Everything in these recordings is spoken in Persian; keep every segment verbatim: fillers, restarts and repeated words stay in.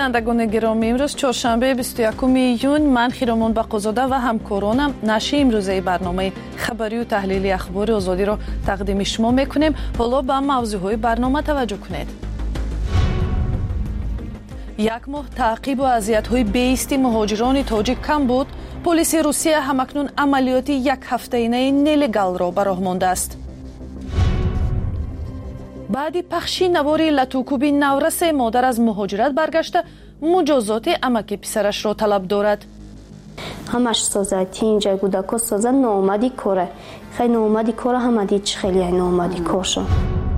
بینندگان گرامی، امروز چهارشنبه بیست و یکم ایون، من خیرمان بقازاده و همکارانم نشر امروزه برنامه خبری و تحلیلی اخبار آزادی را تقدیم شما میکنیم. حالا به موضوعهای برنامه توجه کنید. یک ماه تعقیب و اذیت‌های بیست مهاجران تاجیک کم بود. پلیس روسیه همکنون عملیات یک هفته‌ای نلگال را به راه مانده است. بعد پخشی نواری لاتوکوبی نورس مادر از مهاجرت برگشته مجازات امک پسرش را طلب دارد. همش سازه تینجا گوداکو سازه نامدی کاره خیلی نامدی کاره همدی چی خیلی نامدی کارشون.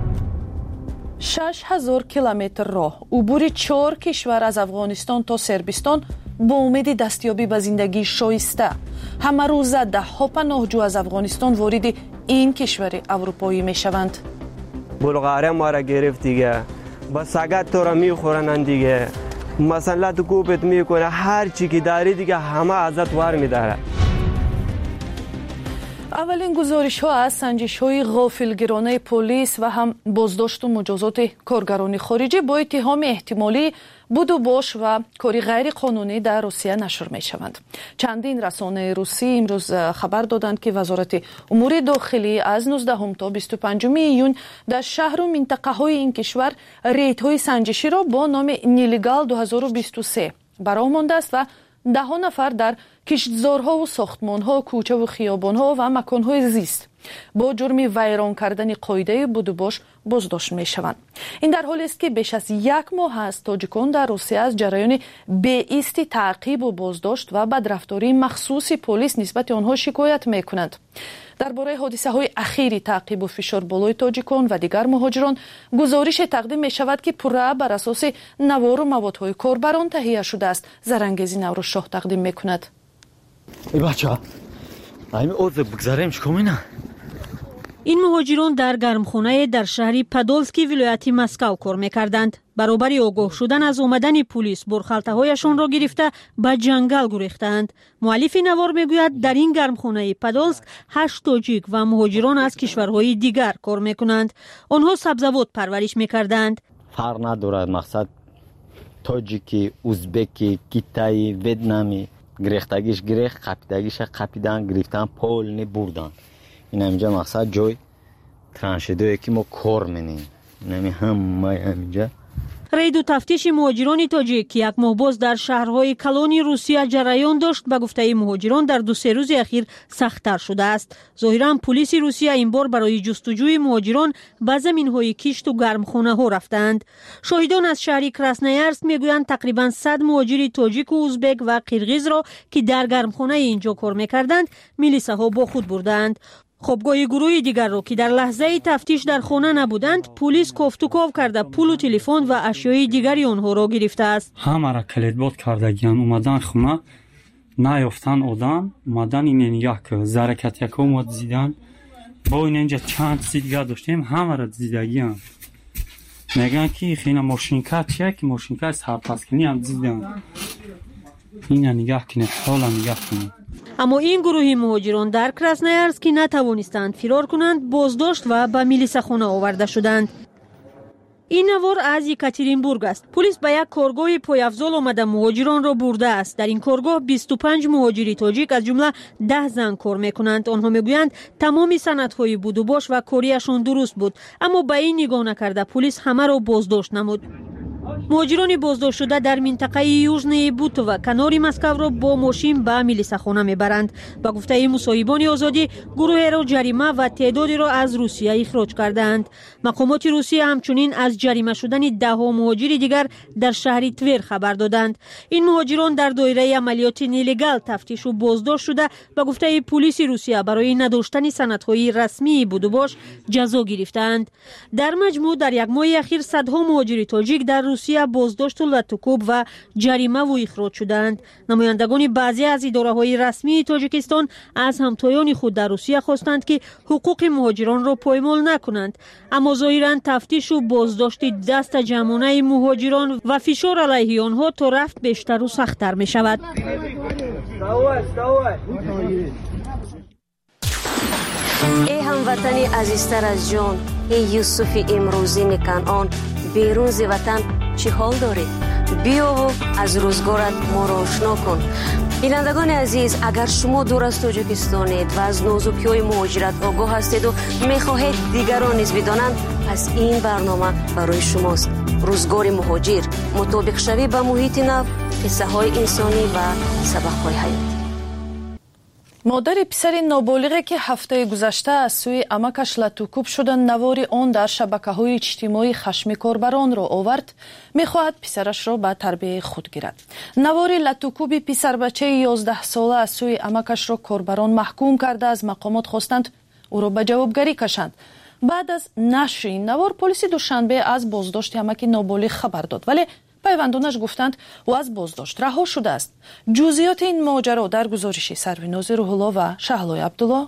شش هزار کیلومتر راه عبور چهار کشور از افغانستان تا سربستان با امید دستیابی به زندگی شایسته. همه روزه ده ها پناهجو از افغانستان وارد این کشور اروپایی می شوند. بلغاره ما را گرفت دیگه، با سگت تو را میخورنن دیگه، مثلا تو کوبت میکنه، هر چی که داری دیگه همه ازت ور میداره. اولین گزارش ها از سنجش های غافلگیرانه پلیس و هم بازداشت و مجازات کارگران خارجی با اتهام احتمالی بود و باش و کاری غیر قانونی در روسیه نشر می شوند. چندین رسانه روسی امروز خبر دادند که وزارت امور داخلی از نوزدهم تا بیست و پنجم ایون در شهر و منطقه های این کشور ریت های سنجشی را با نام نیلگال دو هزار و بیست و سه برآورده مانده است و ده ها نفر در کشتزارها و ساختمانها، کوچه و خیابانها و مکانهای زیست با جرم ویران کردن قاعده بود و باش بازداشت می شوند. این در حالی است که بیش از یک ماه است تاجیکان در روسیه از جریان بی‌ایستی تعقیب و بازداشت و بدرفتاری مخصوص پلیس نسبت آنها شکایت می کنند. درباره حادثه های اخیری تعقیب و فشار بالای تاجیکان و دیگر مهاجران گزارش تقدیم می شود که پوره بر اساس نوار و موادهای کاربران تهیه شده است. زرنگیزی نوروز شاه تقدیم می کند. ای بچه ها این اوضاع بگذاریم شکومی نه. این مهاجران در گرمخانه در شهری پادولسکی ولایت مسکو کار میکردند. برابر آگاه شدن از آمدن پلیس برخالته هایشان را گرفته به جنگل گریختند. مؤلف نوار میگوید در این گرمخانه پادولسک هشت تاجیک و مهاجران از کشورهای دیگر کار میکنند. آنها سبزیجات پرورش میکردند. فرق ندارد، مقصد تاجیکی، ازبکی، کیتایی، ویتنامی، گریختگیش گریخت، قپیدگیش قپیدن، گرفتن پول نی بردن. این همینجا مقصد جای ترانشیدوی که ما کار منیم. نمی همه همینجا. رید و تفتیش مهاجران تاجیک که یک ماه باز در شهرهای کلانی روسیه جریان داشت به گفته مهاجران در دو سه روز اخیر سخت‌تر شده است. ظاهراً پلیس روسیه این بار برای جستجوی مهاجران به زمین‌های کشت و گرمخانه‌ها رفتند. شاهدان از شهر کراسنویارسک میگویند تقریباً صد مهاجر تاجیک و ازبک و قرغیز را که در گرمخانه اینجا کار می‌کردند میلیساها با خود بردند. خوابگاه گروه دیگر را که در لحظه تفتیش در خانه نبودند پلیس کافتوکاو کرده پول و تلفن و اشیای دیگری آنها را گرفته است. همه را کلیدباد کردگیان اومدن خونه نیافتن آدم اومدن این یک زرکت یک اومد زیدن با این اینجا چند سی دیگر داشتیم همه را زیدگیان میگن که خیلی ماشینکت چیه که ماشینکت سرپسکنی هم زیدن این نگاه کنید حالا نگاه کنید. اما این گروه مهاجران در کراسنویارسک نتوانستند فرار کنند، بازداشت و به میلیساخانه آورده شدند. این نوار از یکاترینبورگ است. پلیس به یک کارگاه پایافزال آمده مهاجران را برده است. در این کارگاه بیست و پنج مهاجری تاجیک از جمله ده زن کار میکنند. آنها میگویند تمام سندهای بود و باش و کاریشان درست بود، اما به این نگاه نکرده پلیس همه را بازداشت نمود. مهاجران بازداشت شده در منطقه یوژنی بوتو و کنار مسکو را با ماشین به میلیساخانه میبرند. با گفته مصاحبان آزادی گروه را جریمه و تعدادی را از روسیه اخراج کردند. مقامات روسیه همچنین از جریمه شدن ده ها مهاجر دیگر در شهر تویر خبر دادند. این مهاجران در دایره عملیات نیلگال تفتیش و بازداشت شده با گفته پلیس روسیه برای نداشتن سندهای رسمی بود و باش جزا گرفتند. در مجموع در یک ماه اخیر صدها مهاجر تاجیک در روسیه بازداشت و لاتوکوب و جریمه و اخراج شدند. نمایندگان بعضی از اداره‌های رسمی تاجیکستان از همتایان خود در روسیه خواستند که حقوق مهاجران را پایمال نکنند، اما ظاهراً تفتیش و بازداشت دست جمعانه مهاجران و فشار علیه آنها تا رفت بیشتر و سخت‌تر می شود. ای هموطنی عزیزتر از جان، ای یوسف امروزین کنعان، بیرون ز وطن چه حال دارید؟ بیا و از روزگارت ما را آشنا کن. بینندگان عزیز، اگر شما دور از تاجیکستانید و از نازکی‌های مهاجرت آگاه هستید و می‌خواهید دیگران نیز بدانند، پس این برنامه برای شماست. روزگار مهاجر، مطابق شوی به محیط نو، قصه‌های انسانی و سبق‌های حیاتی. مادر پسر نابالغی که هفته گذشته از سوی امکش لطوکوب شدن نوار آن در شبکه‌های اجتماعی خشم کاربران را آورد، می‌خواهد پسرش را به تربیت خود گیرد. نوار لطوکوب پسر بچه یازده ساله از سوی امکش را کاربران محکوم کرده از مقامات خواستند او را به جوابگری کشند. بعد از نشر این نوار، پلیس دوشنبه از بازداشت امک نابالغ خبر داد، ولی پیوندانش گفتند او از بازداشت رها شده است. جزئیات این ماجرا در گزارش سرویناز روح‌الله و شهلای عبدالله.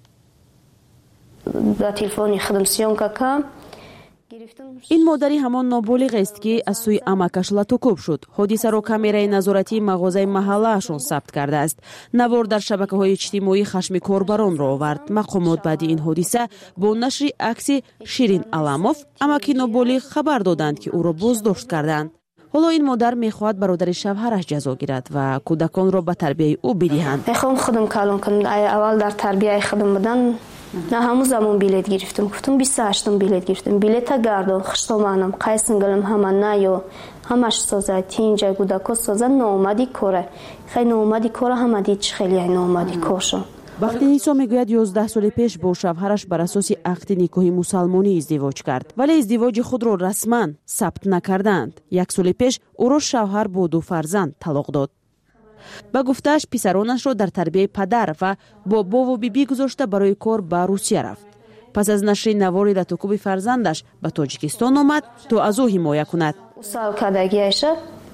با تلفن خودم سیونکا کردم. این مادری همان نابالغ است که از سوی امکش لطوکوب شد. حادثه را کامرای نظارتی مغازه محله‌شان ثبت کرده است. نوار در شبکه‌های اجتماعی خشم کاربران را آورد. مقامات بعد این حادثه با نشر عکس شیرین علاموف، امک نابالغ، خبر دادند که او را بازداشت کردند. حالا این مادر میخواهد برادر شوهرش جزا گیرد و کودکان را به تربیت او بدهند. میخوام خودم کلان کنم. اول در تربیت خودم بدن. نه همون زمان بیلیت گرفتم. گفتم بیست و هشتم بیلیت گرفتم. بیلیت گردم خشتمانم قایسنگلم همان نیو همش سازد اینجا کودکا سازد نامدی کاره. خیلی نامدی کاره هم دید خیلی نامدی کارشون. وقتی نیسا میگوید یازده سال پیش با شوهرش بر اساس عقد نکاحی مسلمانی ازدواج کرد، ولی ازدواج خود را رسما ثبت نکردند. یک سال پیش او را شوهر با دو فرزند طلاق داد. با گفته‌اش پسرانش را در تربیت پدر و با بابا و بیبی گذاشته برای کار به روسیه رفت. پس از نشر نوار لطوکوب فرزندش به تاجیکستان آمد تا از او حمایت کند. سال کردگیش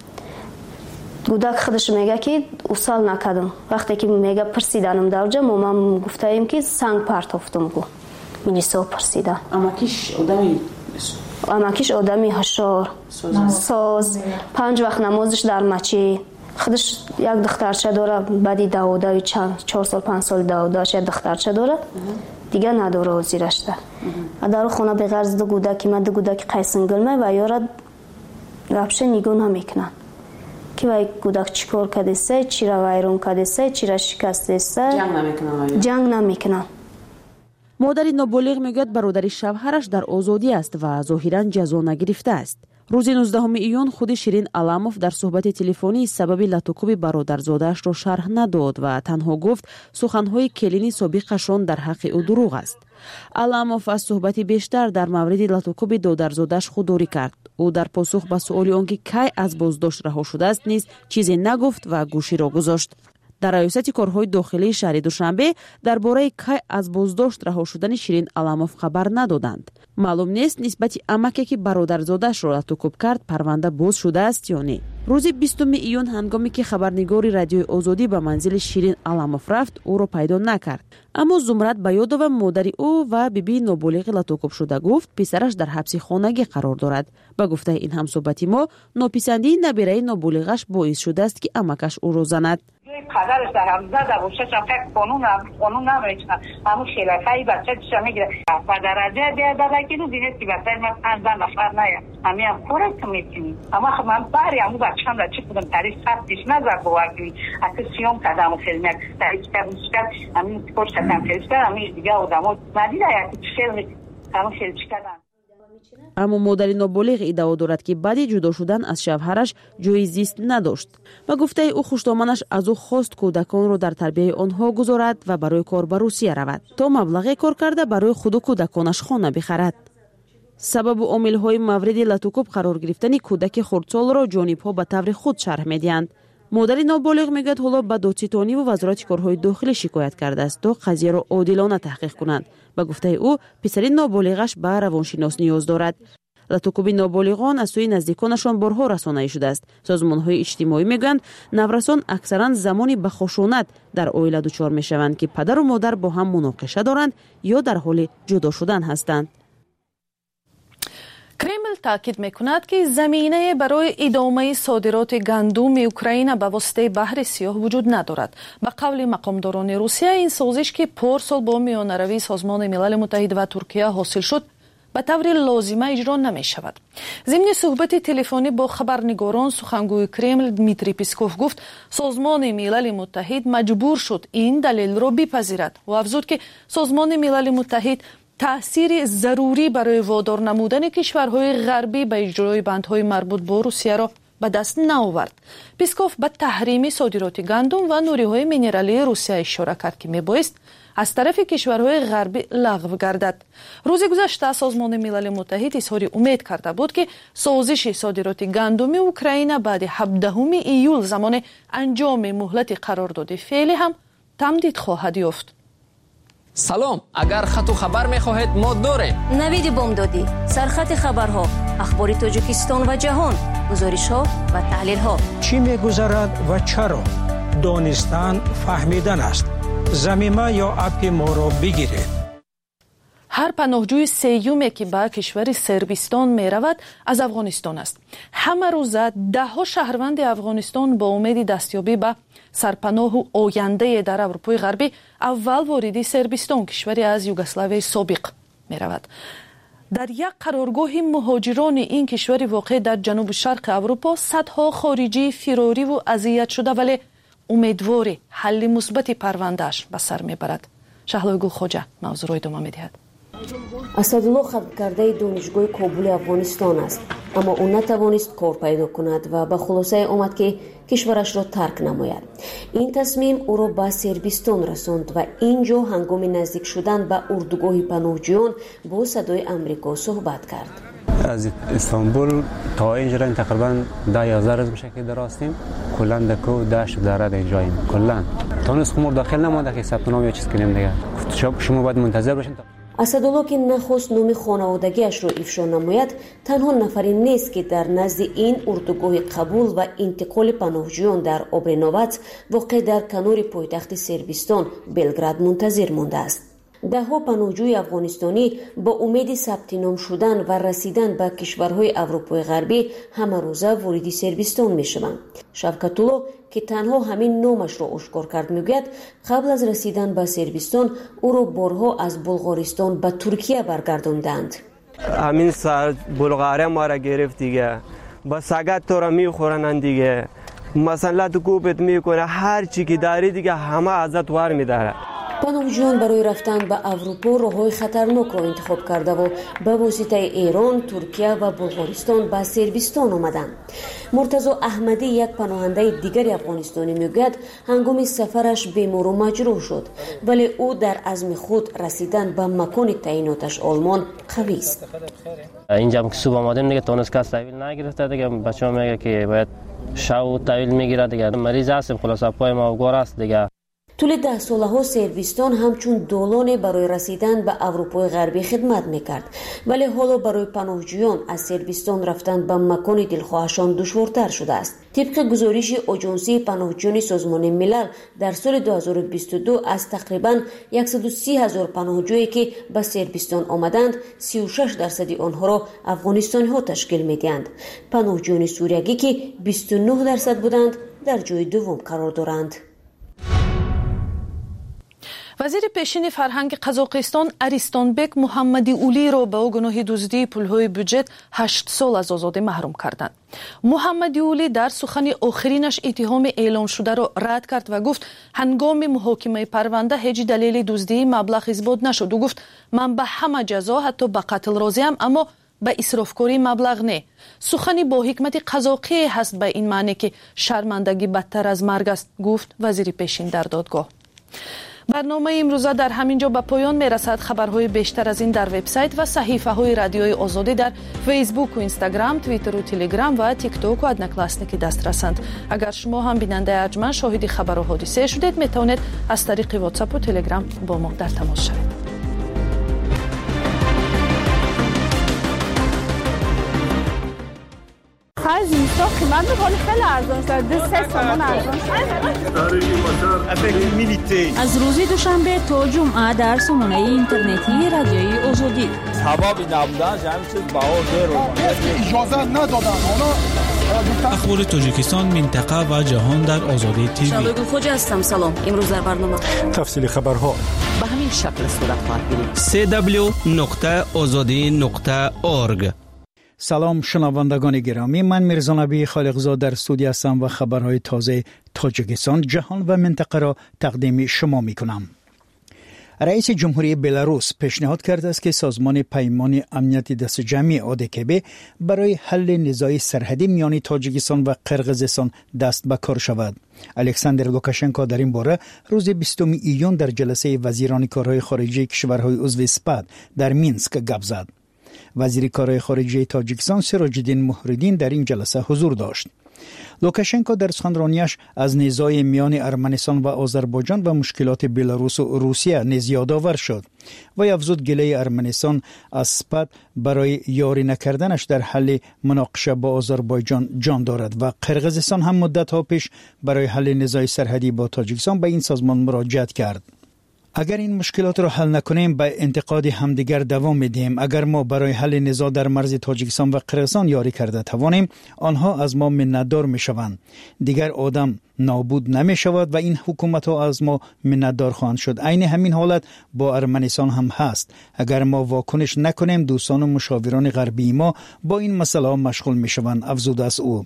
کودک خودش میگه که اصال نکردم. وقتی که میگه پرسیدنم در اونجا مامان گفتیم که سنگ پرتافتم گو میلیسا پرسیدن. امکیش آدمی امکیش آدمی هشار ساز پنج وقت نمازش در مچی. خودش یک دخترچه داره، بعدی داوده چند چهار سال پنج سال داودهش یک دخترچه داره دیگه نداره و زیرش ده در خونه به غرض دو کودک من دو کودک قیسنگلمه و یارد گپشه نگاه نمیکنن که وای کودک چیکار کرده سه چی را وایرون کرده سه چی را شکسته سه جنگ نمیکنن جنگ نمیکنن. مادر نابالغ میگوید برادر شوهرش در آزادی است و ظاهرا جزا نگرفته است. روز نوزدهم ایون خود شیرین علاموف در صحبت تلفنی سبب لطوکوب برادرزاده‌اش را شرح نداد و تنها گفت سخن‌های کلینی سابقشان در حق او دروغ است. علاموف از صحبت بیشتر در مورد لطوکوب دادرزاده‌اش خودداری کرد. او در پاسخ به سؤال آنکه کی از بازداشت رها شده است نیز چیزی نگفت و گوشی را گذاشت. در ریاست کارهای داخلی شهر دوشنبه درباره کی از بازداشت رها شدن شیرین علاموف خبر ندادند. معلوم نیست نسبت امکی که برادرزاده‌اش را لطوکوب کرد پرونده باز شده است یا نه. روز بیستم ایون هنگامی که خبرنگار رادیوی آزادی به منزل شیرین علاموف رفت او را پیدا نکرد، اما زمرت بیادوف مادر او و بیبی نابالغ لطوکوب شده گفت پسرش در حبس خانگی قرار دارد. با گفته این همصحبتی ما ناپسندی نبیره نابالغش باعث شده است که امکش او را زند. پدرش در هم زده و شش فکر قانون قانون نمیشنه همون شیلکهی بچه چیزا میگیره و درجه بیادبگی رو دیگه که بچه من پنجده نفر نیم همین هم خوره که میکنی اما خب من بری همون بچه هم را چی کدم تاریخ سختیش نظر بوردی اکه سیوم کرده همون فیلم یک تاریخ کردیش کرد همین پشت کردم فیلم کرد همین دیگه آدم ها مدیده یکی فیلم همون فیلم چی کردن. اما مادر نابالغ ادعا دارد که بعد جدا شدن از شوهرش جای زیست نداشت و گفته او خوشتامنش از او خواست کودکان را در تربیت آنها گذارد و برای کار به روسیه رود تا مبلغ کار کرده برای خود و کودکانش خانه بخرد. سبب و عامل‌های مورد لطوکوب قرار گرفتن کودک خردسال را جانب‌ها به طور خود شرح می‌دهند. مادر نابالغ میگوید حالا به دادستانی و وزارت کارهای داخلی شکایت کرده است تا قضیه را عادلانه تحقیق کنند. با گفته او پسر نابالغش به روانشناس نیاز دارد. لطوکوب نابالغان از سوی نزدیکانشان بارها رسانه‌ای شده است. سازمان‌های اجتماعی میگویند نورسان اکثرا زمانی به خشونت در عائله دچار میشوند که پدر و مادر با هم مناقشه دارند یا در حال جدا شدن هستند. کرمل تاکید میکند که زمینه برای ادامه صادرات گندم اوکراین به واسطه بحر سیاه وجود ندارد. به قول مقامداران روسیه این سازش که پارسال با میانروی سازمان ملل متحد و ترکیه حاصل شد به طور لازمه اجرا نمی شود. ضمن صحبت تلفنی با خبرنگاران سخنگوی کرمل دمیتری پسکوف گفت سازمان ملل متحد مجبور شد این دلیل را بپذیرد و افزود که سازمان ملل متحد تأثیر ضروری برای وادار نمودن کشورهای غربی به اجرای بندهای مربوط به روسیه را به دست نآورد. پسکوف به تحریم صادرات گندم و نوریهای مینرالی روسیه اشاره کرد که میبایست از طرف کشورهای غربی لغو گردد. روز گذشته سازمان ملل متحد اظهار امید کرده بود که سازش صادرات گندم اوکراین بعد هفدهم ایول زمان انجام مهلت قرارداد فعلی هم تمدید خواهد یافت. سلام، اگر خط و خبر میخواهید ما داریم. نوید بامدادی، سرخط خبرها، اخبار تاجیکستان و جهان، گزارش ها و تحلیل ها. چی میگذرد و چرا؟ دانستن فهمیدن است. زمینه یا اپ ما را بگیرید. هر پناهجوی سیومی که به کشور سربستان می رود از افغانستان است. همه روزه ده ها شهروند افغانستان با امید دستیابی به سرپناه و آینده در اروپای غربی اول وارد سربستان کشوری از یوگسلاوی سابق می رود. در یک قرارگاه مهاجران این کشور واقع در جنوب شرق اروپا صدها خارجی فراری و اذیت شده ولی امیدوار حل مثبت پروندهش به سر می برد. شهلای گل خوجه موضوع را ادامه می دهد. اسدالله خلق کرده دانشگاه کابل افغانستان است، اما او نتوانست کار پیدا کند و به خلاصه آمد که کشورش را ترک نماید. این تصمیم او را به سربستان رساند و اینجا هنگام نزدیک شدن به اردوگاه پناهجویان با صدای آمریکا صحبت کرد. از استانبول تا اینجا تقریبا ده یازده روز میشه که دراستیم. کلا دکو داشت داره اینجاییم. کلا تونس خمر داخل نمونده که ثبت نام یا چیز کنیم دیگه. شما باید منتظر باشین. اسدالله که نخواست نام خانوادگیش را افشا نماید، تنها نفری نیست که در نزد این اردوگاه قبول و انتقال پناهجویان در آبرنوات واقع در کنار پایتخت سربستان بلگراد منتظر مانده است. ده ها پناهجوی افغانستانی با امید ثبت نام شدن و رسیدن به کشورهای اروپای غربی همه روزه وارد سربستان می شوند. شوکت الله که تنها همین نامش را آشکار کرد میگوید قبل از رسیدن به سربستان او را بارها از بلغارستان به ترکیه برگرداندند. همین سر بلغاره ما را گرفت دیگه، با سگت تو را میخورن دیگه، مثلا تو کوبت میکنه، هر چی که داری دیگه همه ازت ور میداره. پناهجویان برای رفتن به اروپا راههای خطرناک را انتخاب کرده و به واسطه ایران، ترکیه و بلغارستان به سربستان آمدند. مرتضی احمدی یک پناهنده دیگر افغانستانی میگوید هنگام سفرش بیمار و مجروح شد، ولی او در عزم خود رسیدن به مکان تعییناتش آلمان قوی است. اینجا که صبح آمدیم دیگه تونس کس تحویل نگرفته دیگه، بچه‌ها میگه که باید شو تحویل میگیره دیگه، مریض هستیم خلاص پای ما گور است دیگه. طول ده ساله ها سربستان همچون دالان برای رسیدن به اروپای غربی خدمت میکرد، ولی حالا برای پناهجویان از سربستان رفتن به مکان دلخواهشان دشوارتر شده است. طبق گزارش آژانسی پناهجویان سازمان ملل در سال دو هزار و بیست و دو از تقریبا صد و سی هزار پناهجویی که به سربستان آمدند، سی و شش درصد آنها را افغانستانی ها تشکیل میدهند. پناهجویان سوریگی که بیست و نه درصد بودند در جای دوم قرار دارند. وزیر پیشین فرهنگ قزاقستان اریستانبک محمدی اولی را به گناه دزدی پولهای بودجه هشت سال از آزادی محروم کردند. محمدی اولی در سخن آخرینش اتهام اعلام شده را رد کرد و گفت هنگام محاکمه پرونده هیچ دلیل دزدی مبلغ اثبات نشد و گفت من به همه جزا حتی به قتل راضیم، اما به اسرافکاری مبلغ نه. سخنی با حکمت قزاقی هست به این معنی که شرمندگی بدتر از مرگ است، گفت وزیر پیشین در دادگاه. برنامه امروزه در همینجا به پایان میرسد. خبرهای بیشتر از این در وبسایت و صحیفه های رادیوی آزادی در فیسبوک و اینستاگرام، توییتر و تلگرام و تیک توک و ادنکلاسنیک دست رسند. اگر شما هم بیننده ارجمند شاهد خبر و حادثه شدید، میتوانید از طریق واتساپ و تلگرام با ما در تماس شوید. از اینستا قیمت بخوری خیلی ارزان شد، دو سه تومان ارزان شد. از روز دوشنبه تا جمعه در سامانه اینترنتی رادیوی آزادی. سببی نبودن همین چیز بها زیر اجازه ندادن. اخبار تاجیکستان، منطقه و جهان در آزادی تیوی. شالوی گل خوجه هستم. سلام. امروز در برنامه تفصیل خبرها. به همین این شکل صورت خواهد گرفت. سی دبلیو نقطه آزادی نقطه اورگ. سلام شنوندگان گرامی، من میرزا نبی خالقزاد در استودیو هستم و خبرهای تازه تاجیکستان، جهان و منطقه را تقدیم شما می کنم. رئیس جمهوری بلاروس پیشنهاد کرده است که سازمان پیمان امنیت دست جمعی اودکب برای حل نزاع سرحدی میان تاجیکستان و قرقیزستان دست به کار شود. الکساندر لوکاشنکو در این باره روز بیستم ایون در جلسه وزیران کارهای خارجه کشورهای عضو اسپاد در مینسک گپ زد. وزیر کارهای خارجه تاجیکستان سراج الدین محردین در این جلسه حضور داشت. لوکاشنکو در سخنرانیش از نزاع میان ارمنستان و آذربایجان و مشکلات بلاروس و روسیه نیز یادآور شد و افزود گله ارمنستان از اسپاد برای یاری نکردنش در حل مناقشه با آذربایجان جان دارد و قرقیزستان هم مدت‌ها پیش برای حل نزاع سرحدی با تاجیکستان به این سازمان مراجعت کرد. اگر این مشکلات را حل نکنیم به انتقاد همدیگر دوام میدیم. اگر ما برای حل نزاع در مرز تاجیکستان و قرقیزستان یاری کرده توانیم، آنها از ما منتدار میشوند. دیگر آدم نابود نمی شود و این حکومت ها از ما منتدار خواهند شد. عین همین حالت با ارمنستان هم هست. اگر ما واکنش نکنیم، دوستان و مشاوران غربی ما با این مسئله مشغول میشوند، افزود است او.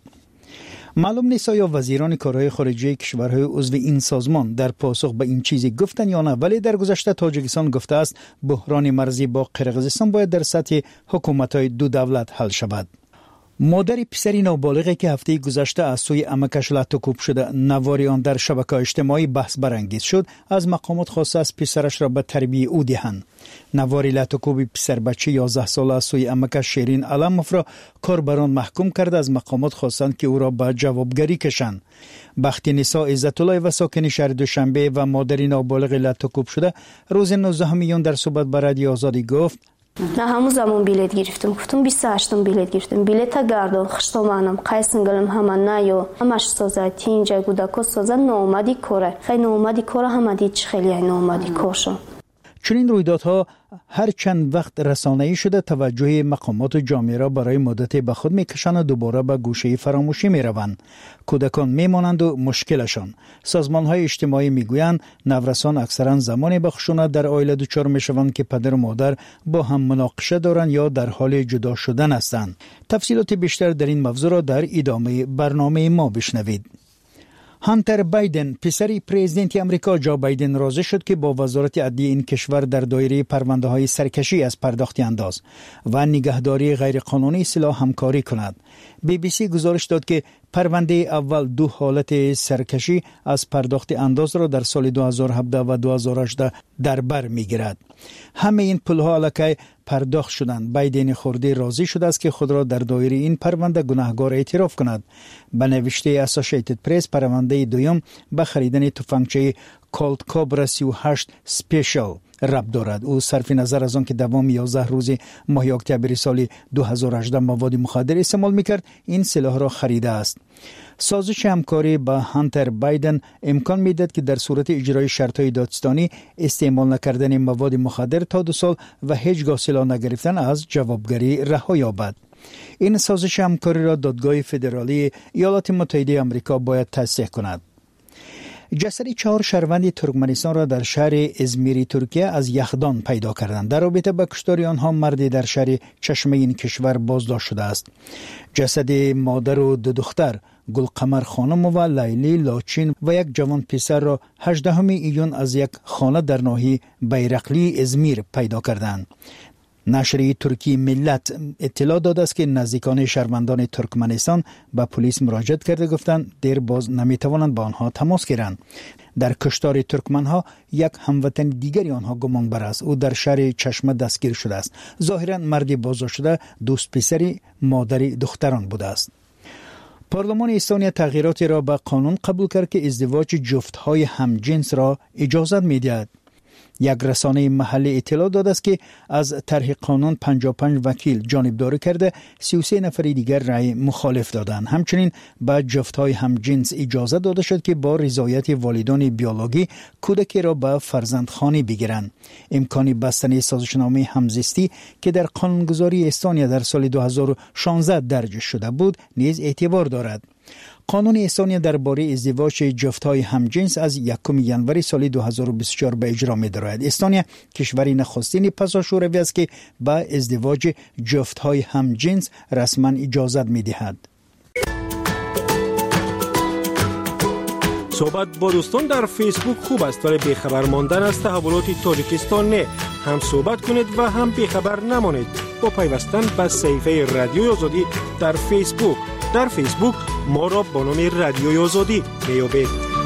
معلوم نیست آیا وزیران کارهای خارجه کشورهای عضو این سازمان در پاسخ به این چیزی گفتن یا نه، ولی در گذشته تاجیکستان گفته است بحران مرزی با قرقیزستان باید در سطح حکومت‌های دو دولت حل شود. مادر پسری نابالغی که هفته گذشته از سوی عمکش لطوکوب شده نواری آن در شبکه‌های اجتماعی بحث برانگیز شد، از مقامات خواسته از پسرش را به تربیت او دهند. نواری لطوکوب پسر بچه یازده ساله از سوی عمکش شیرین علموف را کاربران محکوم کرده، از مقامات خواستند که او را به جوابگری کشند. بختی نسا عزت الله و ساکن شهر دوشنبه و مادر نابالغ لطوکوب شده روز نوزدهم میون در صحبت با رادیو آزادی گفت: نه همون زمان بیلیت گرفتم، گفتم بیست و هشتم بیلیت گرفتم، بیلیت گردم خشتمانم قیسن گلم همه نیو همش سازه تینجا گودکو سازه نومدی کاره خیلی نومدی کاره همه دیچ خیلی نومدی کارشم. چون این رویدادها هر چند وقت رسانه‌ای شده، توجه مقامات جامعه را برای مدت به خود میکشند و دوباره به گوشه فراموشی میروند. کودکان میمانند و مشکلشان. سازمان‌های اجتماعی میگویند نورسان اکثرا زمانی به خشونت در عائله دچار میشوند که پدر و مادر با هم مناقشه دارند یا در حال جدا شدن هستند. تفصیلات بیشتر در این موضوع را در ادامه برنامه ما بشنوید. هانتر بایدن پسری پرزیدنت امریکا جو بایدن راضی شد که با وزارت عدلیه این کشور در دایره پرونده های سرکشی از پرداخت انداز و نگهداری غیرقانونی سلاح همکاری کند. بی بی سی گزارش داد که پرونده اول دو حالت سرکشی از پرداخت انداز را در سال دو هزار و هفده و دو هزار و هجده در بر میگیرد. همه این پولها الکی پرداخت شدند. بایدن خورده راضی شده است که خود را در دایره این پرونده گناهکار اعتراف کند. به نوشته اسوسییتد پرس، پرونده دوم به خریدن تفنگچه کولت کابرا سی و هشت سپیشل ربط دارد. او صرف نظر از آن که دوام یازده روز ماه اکتبر سال دو هزار و هجده مواد مخدر استعمال میکرد، این سلاح را خریده است. سازش همکاری با هانتر بایدن امکان میداد که در صورت اجرای شرطهای دادستانی استعمال نکردن مواد مخدر تا دو سال و هیچگاه سلاح نگرفتن از جوابگری رها یابد. این سازش همکاری را دادگاه فدرالی ایالات متحده آمریکا باید تصدیق کند. جسد چهار شهروند ترکمنستان را در شهر ازمیری ترکیه از یخدان پیدا کردند. در رابطه با کشتار آنها مردی در شهر چشمه این کشور بازداشت شده است. جسد مادر و دو دختر گلقمر خانم و لیلی لاچین و یک جوان پسر را هجدهم ایون از یک خانه در ناحیه بیرقلی ازمیر پیدا کردند. نشریه ترکی ملت اطلاع داده است که نزدیکان شهروندان ترکمنستان به پلیس مراجعت کرده، گفتند دیر باز نمیتوانند با آنها تماس گیرند. در کشتار ترکمنها یک هموطن دیگری آنها گمان بر است. او در شهر چشمه دستگیر شده است. ظاهرا مردی بازداشت شده دوست پسری مادر دختران بوده است. پارلمان استونیا تغییراتی را به قانون قبول کرد که ازدواج جفت‌های همجنس را اجازه می‌دهد. یک رسانه محلی اطلاع داده است که از طرح قانون پنجاه و پنج وکیل جانبداری کرده، سی و سه نفر دیگر رأی مخالف دادند. همچنین به جفت‌های همجنس اجازه داده شد که با رضایت والدان بیولوژی کودکی را به فرزندخانه بگیرند. امکان بستن سازشنامه همزیستی که در قانونگذاری استونیا در سال دو هزار و شانزده درج شده بود نیز اعتبار دارد. قانون استونیا درباره ازدواج جفت‌های همجنس از یکم ژانویه سال دو هزار و بیست و چهار به اجرا می‌دارد. استونیا کشوری نخستین پس از شوروی است که به ازدواج جفت‌های همجنس رسما اجازه می‌دهد. صحبت با دوستان در فیسبوک خوب است ولی بیخبر ماندن از تحولات تاجیکستان نه. هم صحبت کنید و هم بیخبر نمانید با پیوستن به صفحه رادیوی آزادی در فیسبوک. در فیسبوک ما را با نام رادیوی آزادی میابید.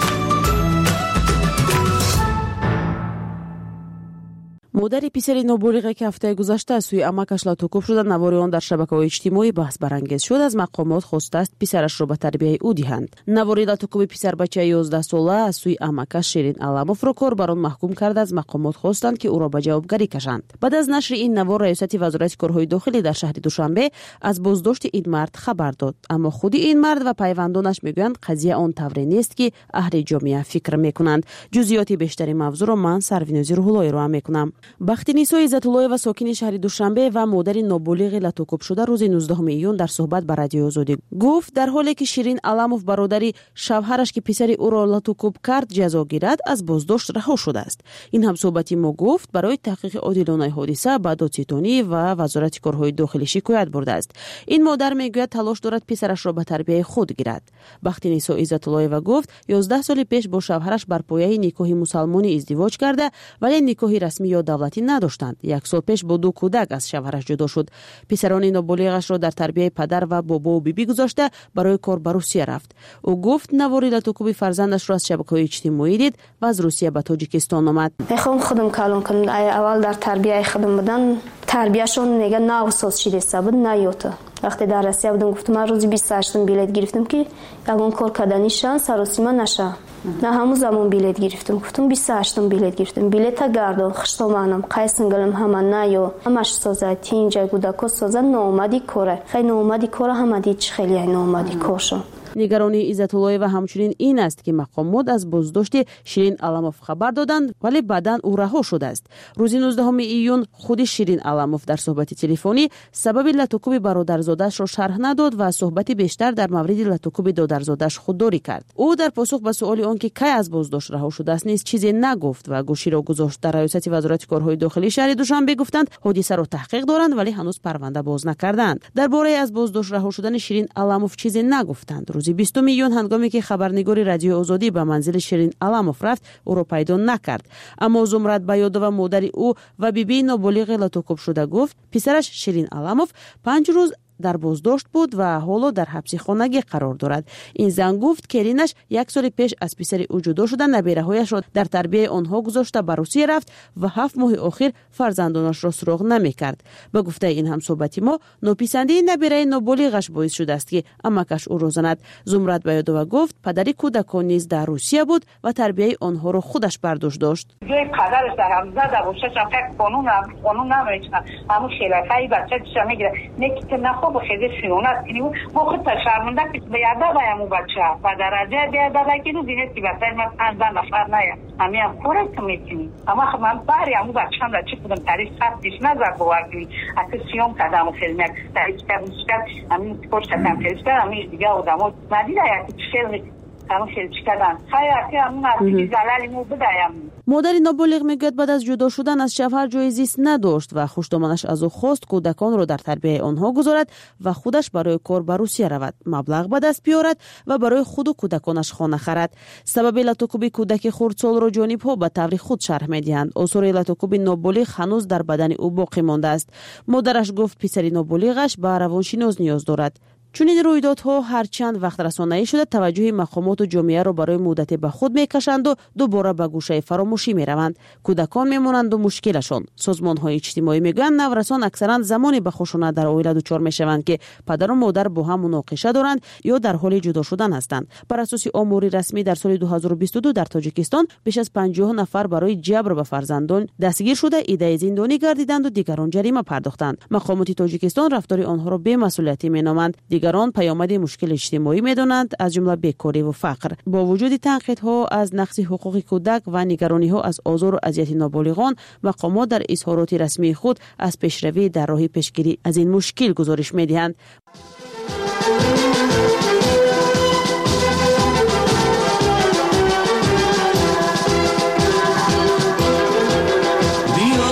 مادر پسری نابالغ که هفته گذشته از سوی عمکش لاطوکوب شده، نوار آن در شبکه‌های اجتماعی بحث برانگیز شد. از مقامات خواسته است پسرش را به تربیت او دهند. نوار لاطوکوب پسر بچه یازده ساله از سوی عمکش شیرین علاموف را کاربران محکوم کرده. از مقامات خواستند که او را به جوابگری کشند. بعد از نشر این نوار ریاست وزارت کارهای داخلی در شهر دوشنبه از بازداشت این مرد خبر داد، اما خود این مرد و پیوندانش میگویند قضیه آن طوری نیست که اهل جامعه فکر میکنند. جزئیات بیشتری موضوع را من سروینوزی روح‌اللهی را میکنم. بختی‌نیسا عزت‌اللهی و ساکن شهر دوشنبه و مادر نابالغ لاطوکوب شده روز نوزدهم ایون در صحبت با رادیو آزادی گفت در حالی که شیرین علاموف برادری شوهرش که پسری او را لاطوکوب کرد جزا گیرد از بازداشت رها شده است. این هم صحبتی ما گفت برای تحقیق عادلانه حادثه به دادستانی و وزارت کارهای داخلی شکایت برده است. این مادر میگوید تلاش دارد پسرش را به تربیت خود گیرد. بختی‌نیسا عزت‌اللهی و گفت یازده سال پیش با شوهرش بر پایه نکاح مسلمانی ازدواج کرده ولی نکاح رسمی یا دولتی نداشتند. یک سال پیش با دو کودک از شوهرش جدا شد. پسران نابالغش را در تربیت پدر و بابا و بیبی گذاشته برای کار به روسیه رفت. او گفت نواری لاطوکوب فرزندش را از شبکه‌های اجتماعی دید و از روسیه به تاجیکستان آمد. میخوام خودم کلان کنم. اول در تربیت خودم بودن تربیتشون میگه نه اساس چیزی بود نه یوتا. وقتی در روسیه بودم گفتم من روزی بیست و هشت بلیط گرفتم که یگان کار کردنی شان سراسیما نشه. نه همون زمان بلیط گرفتم گفتم بیست و هشت بلیط گرفتم بلیط گردون خشتمانم قیسنگلم همه نه یو همش سازاتی اینجا گوداکو سازن نومدی کاره خیلی نومدی کاره همه دید خیلی نومدی کارشون. نگرانی عزت‌اللهی و همچنین این است که مقامات از بازداشت شیرین علاموف خبر دادند ولی بعداً او رها شده است. روز نوزدهم ایون خود شیرین علاموف در صحبت تلفنی سبب لاطوکوب برادرزادش را شرح نداد و صحبت بیشتر در مورد لاطوکوب دادرزادش خودداری کرد. او در پاسخ به سؤال آنکه کی از بازداشت رها شده است نیز چیزی نگفت و گوشی را گذاشت. در ریاست وزارت کارهای داخلی شهر دوشنبه گفتند حادثه را تحقیق دارند ولی هنوز پرونده باز نکردند. درباره از بازداشت رها شدن شیرین علاموف چیزی نگفتند. روز بیستم ایون هنگامی که خبرنگار رادیو آزادی به منزل شیرین علاموف رفت او را پیدا نکرد، اما زمرد بیاده و مادر او و بیبی نابالغ لاطوکوب شده گفت پسرش شیرین علاموف پنج روز در بازداشت بود و حالا در حبس خانگی قرار دارد. این زن گفت کرینش یک سال پیش از پسر او جدا شده، نبیره‌هایش را در تربیت آنها گذاشته به روسیه رفت و هفت ماه اخیر فرزندانش را سراغ نمی‌کرد. به گفته این همصحبتی ما ناپسندی نبیره نابالغش باعث شده است که عمکش او را زند. زمرد بیاده و گفت پدری کودکان نیز در روسیه بود و تربیت آنها را خودش برداشت داشت. جای پدرش در همزه در روسیه چون فکر قانون قانون نمی‌کنه. همون خلافی بچه چه میگیره نکته نخو با خیلی سیونت اینو ما خود شرمنده که به یاد بایم اون بچه و درجه بیاد که رو دیگه که بچه من پنجاه نفر نیم همین هم کورت میکنی اما خب من باری همون بچه هم را چی کدوم تاریخ خطیش نظر بواردی اصلا سیوم کردم و فیلمک تاریخ کردم کرد همین کورت کردم فیلم کرد همین دیگه آدم ها ندیده یکی فیلم همون فیلم کردن خیلی همون عرضی زلالی مو بدایم. مادر نابالغ میگوید بعد از جدا شدن از شوهر جای زیست نداشت و خوشدامنش از او خواست کودکان را در تربیت آنها گذارد و خودش برای کار به روسیه رود، مبلغ به دست بیارد و برای خود و کودکانش خانه خرد. سبب لاطوکوب کودک خردسال را جانب‌ها به طور خود شرح می‌دهند. آثار لاطوکوب نابالغ هنوز در بدن او باقی مانده است. مادرش گفت پسری نابالغش به روانشناس نیاز دارد. چون این رویدادها هر چند وقت رسانه‌ای شده توجه مقامات و جامعه را برای مدت به خود میکشند و دوباره به گوشه فراموشی میروند. کودکان میمونند و مشکلشان. سازمان‌های اجتماعی میگویند نورسان اکثرا زمانی به خشونت در عائله دچار میشوند که پدر و مادر با هم مناقشه دارند یا در حال جدا شدن هستند. بر اساس آمار رسمی در سال دو هزار و بیست و دو در تاجیکستان بیش از پنجاه نفر برای جبر به فرزندان دستگیر شده، ایده زندانی گردیدند و دیگران جریمه پرداختند. مقامات تاجیکستان رفتار آنها را بی‌مسئولیتی مینامند. دیگران پیامد مشکل اجتماعی می‌دانند، از جمله بیکاری و فقر. با وجود تنقیدها از نقض حقوق کودک و نگرانی‌ها از آزار و اذیت نابالغان، مقامات در اظهارات رسمی خود از پیشروی در راه پیشگیری از این مشکل گزارش می‌دهند.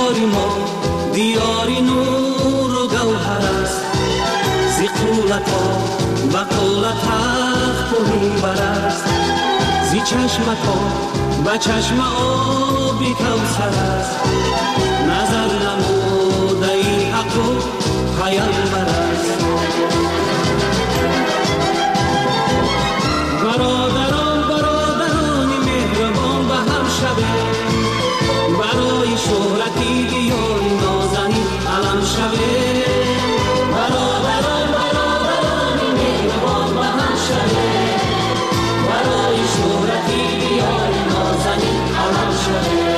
دیاری ما دیاری نور و گوهر است زی قولت ها و قولت حق و میبر است زی چشمت ها و چشم آبی کوثر است نظر نموده ای حق و پیامبر است برادران برادران مهربان به هم شبه برای شهرتی دیاری نازنی علم شبه برادران برادران مهربان به هم شبه برای شهرتی دیاری نازنی علم شبه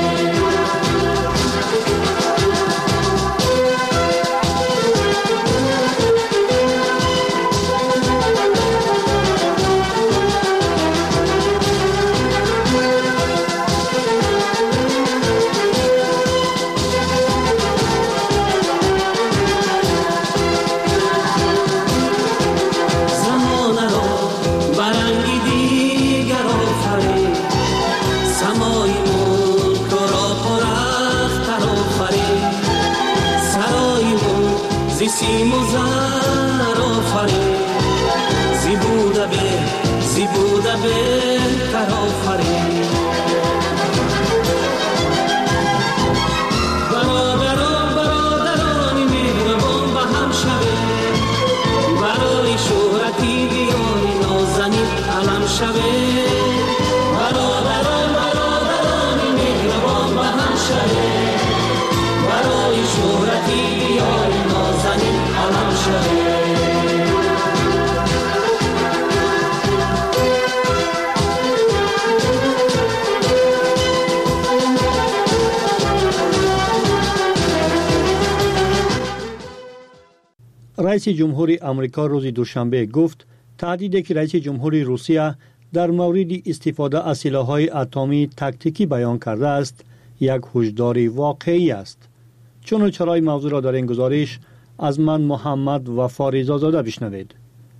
سیم و زر آفرین زی بوده به زی بوده بهتر آفرین برادران برادران مهربان به هم شوه برای شهرتی دیاری نازنین علم شوه برادران برادران مهربان به هم شوه برای شهرتی دیاری نازنین علم شوه رئیس جمهوری آمریکا روز دوشنبه گفت تهدیدی که رئیس جمهوری روسیه در مورد استفاده از سلاح‌های اتمی تاکتیکی بیان کرده است یک هشدار واقعی است. چون چرای موضوع را در این گزارش از من محمد وفا زاده بشنوید.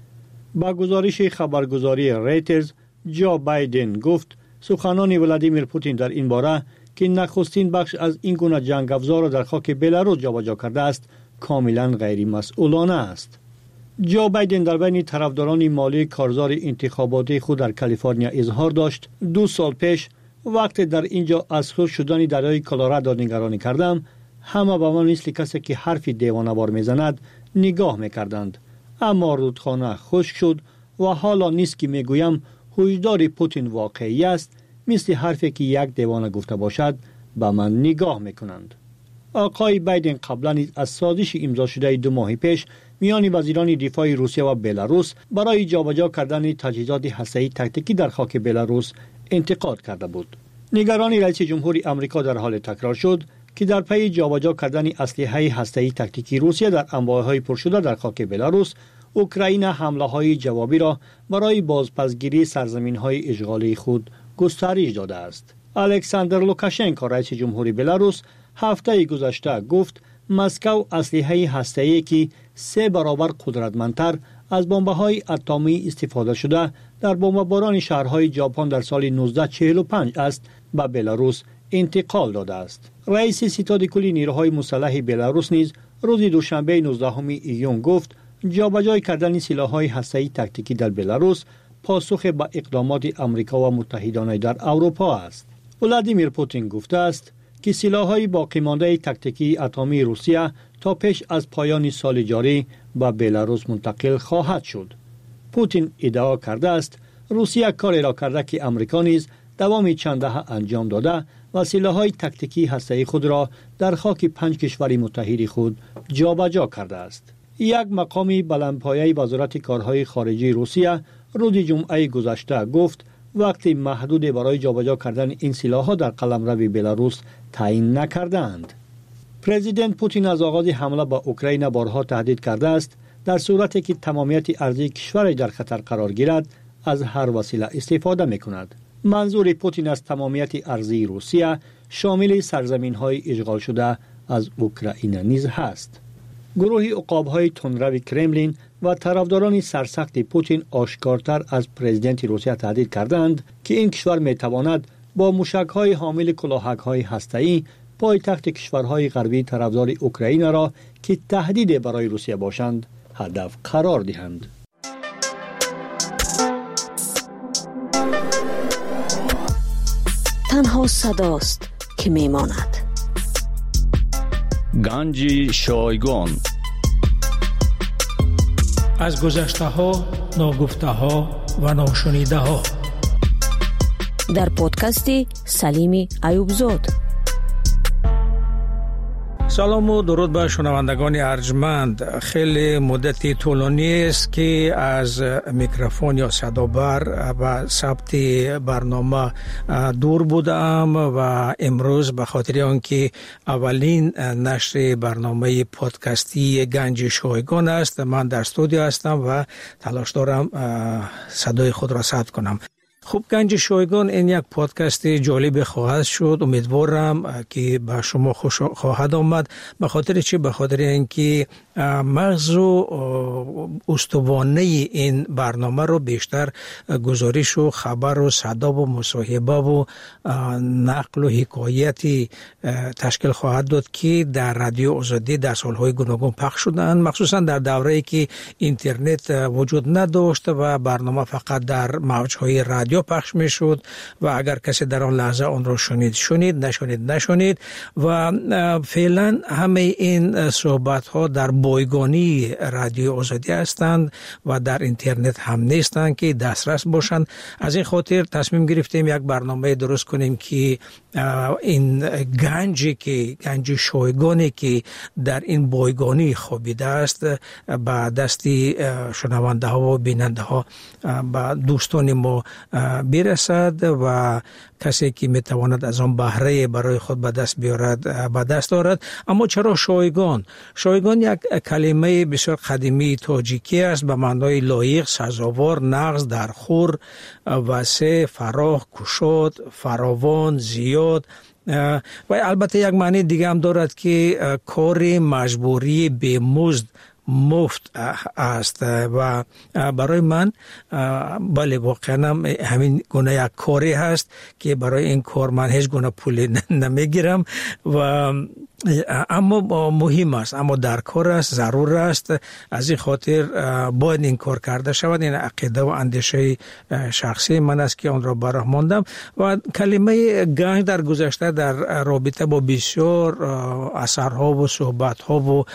با گزارش خبرگزاری ریترز جو بایدن گفت سخنان ولادیمیر پوتین در این باره که نخستین بخش از این گونه جنگ افزار را در خاک بلاروس جابجا کرده است کاملا غیر مسئولانه است. جو بایدن در بین طرفداران مالی کارزار انتخاباتی خود در کالیفرنیا اظهار داشت دو سال پیش وقتی در اینجا از خشک شدن دریای کلرادو نگرانی کردم همه به من مثل کسی که حرفی دیوانه بار میزند نگاه میکردند اما رودخانه خشک شد و حالا نیست که میگویم هشدار پوتین واقعی است مثل حرفی که یک دیوانه گفته باشد به من نگاه میکنند. آقای بایدن قبلا از سازش امضا شده دو ماه پیش میان وزیران دفاع روسیه و بلاروس برای جابجا کردن تجهیزات هسته‌ای تاکتیکی در خاک بلاروس انتقاد کرده بود. نگرانی رئیس جمهوری آمریکا در حال تکرار شد که در پی جابجا کردن اسلحه هسته‌ای تاکتیکی روسیه در انبارهای پرشده در خاک بلاروس، اوکراین حمله‌های جوابی را برای بازپسگیری سرزمین‌های اشغالی خود گسترش داده است. الکساندر لوکاشنکو رئیس جمهوری بلاروس هفته گذشته گفت مسکو اسلحه هسته‌ای که سه برابر قدرتمندتر از بمب‌های اتمی استفاده شده در بمباران شهرهای ژاپن در سال نوزده چهل و پنج است به بلاروس انتقال داده است. رئیس ستاد کلی نیروهای مسلح بلاروس نیز روز دوشنبه نوزدهم ایون گفت جابجا کردن سلاح‌های هسته‌ای تاکتیکی در بلاروس پاسخ به اقدامات آمریکا و متحدان در اروپا است. ولادیمیر پوتین گفته است که سلاح‌های باقی مانده تاکتیکی اتمی روسیه تا پیش از پایان سال جاری به بلاروس منتقل خواهد شد. پوتین ادعا کرده است روسیه کاری را کرده که آمریکا نیز دوام چند دهه انجام داده و سلاح‌های تاکتیکی هسته‌ای خود را در خاک پنج کشور متحد خود جابجا کرده است. یک مقامی بلندپایه وزارت کارهای خارجی روسیه روز جمعه گذشته گفت وقتی محدود برای جابجا کردن این سلاح‌ها در قلمرو بلاروس تعیین نکردند. پرزیدنت پوتین از آغاز حمله به اوکراین بارها تهدید کرده است در صورتی که تمامیت ارضی کشورش در خطر قرار گیرد از هر وسیله استفاده می‌کند. منظور پوتین از تمامیت ارضی روسیه شامل سرزمین‌های اشغال شده از اوکراین نیز است. گروه عقاب‌های تندرو کرملین و طرفداران سرسخت پوتین آشکارتر از پرزیدنت روسیه تهدید کردند که این کشور می‌تواند با موشک‌های حامل کلاهک‌های هسته‌ای پایتخت کشورهای غربی طرفدار اوکراین را که تهدید برای روسیه باشند هدف قرار دهند. تنها صداست که میماند. گنج شایگان. از گذشته ها، ناگفته ها و ناشنیده ها. در پادکست سلیم ایوبزاد. سلام و درود به شنوندگان ارجمند. خیلی مدتی طولانی است که از میکروفون یا صدابر و ثبت برنامه دور بودم و امروز به خاطر آنکه اولین نشر برنامه پادکستی گنج شایگان است، من در استودیو هستم و تلاش دارم صدای خود را ثبت کنم. خوب، گنج شایگان این یک پادکست جالب خواهد شد. امیدوارم که به شما خوش خواهد آمد. به خاطر چی؟ به خاطر اینکه مغز و استوانه این برنامه رو بیشتر گزارش و خبر و صدا و مصاحبه و نقل و حکایتی تشکیل خواهد داد که در رادیو آزادی در سالهای گوناگون پخش شدند، مخصوصا در دوره‌ای که اینترنت وجود نداشت و برنامه فقط در موج‌های رادیو پخش میشد و اگر کسی در آن لحظه آن را شنید شنید، نشنید نشنید. و فعلا همه این صحبت ها در بایگانی رادیو آزادی هستند و در اینترنت هم نیستند که دسترس باشند. از این خاطر تصمیم گرفتیم یک برنامه درست کنیم که این گنجی که گنج شایگانی که در این بایگانی خوابیده است به دستی شنونده ها و بیننده ها به دوستان ما برسد و کسی که میتواند از آن بهره برای خود به دست بیارد به دست دارد. اما چرا شایگان؟ شایگان یک کلمه بسیار قدیمی تاجیکی است به معنای لایق، سزاوار، نغز، درخور، وسع، فراخ، گشاد، فراوان، زیاد. و البته یک معنی دیگه هم دارد که کار مجبوری به مزد مفت است و برای من بله واقعا همین گونه یک کاری هست که برای این کار من هیچ گونه پول نمیگیرم و اما مهم است، اما در کار است، ضرور است. از این خاطر باید این کار کرده شود. این عقیده و اندیشه شخصی من است که آن را براه ماندم. و کلمه گنج در گذشته در رابطه با بسیار اثرها و صحبتها و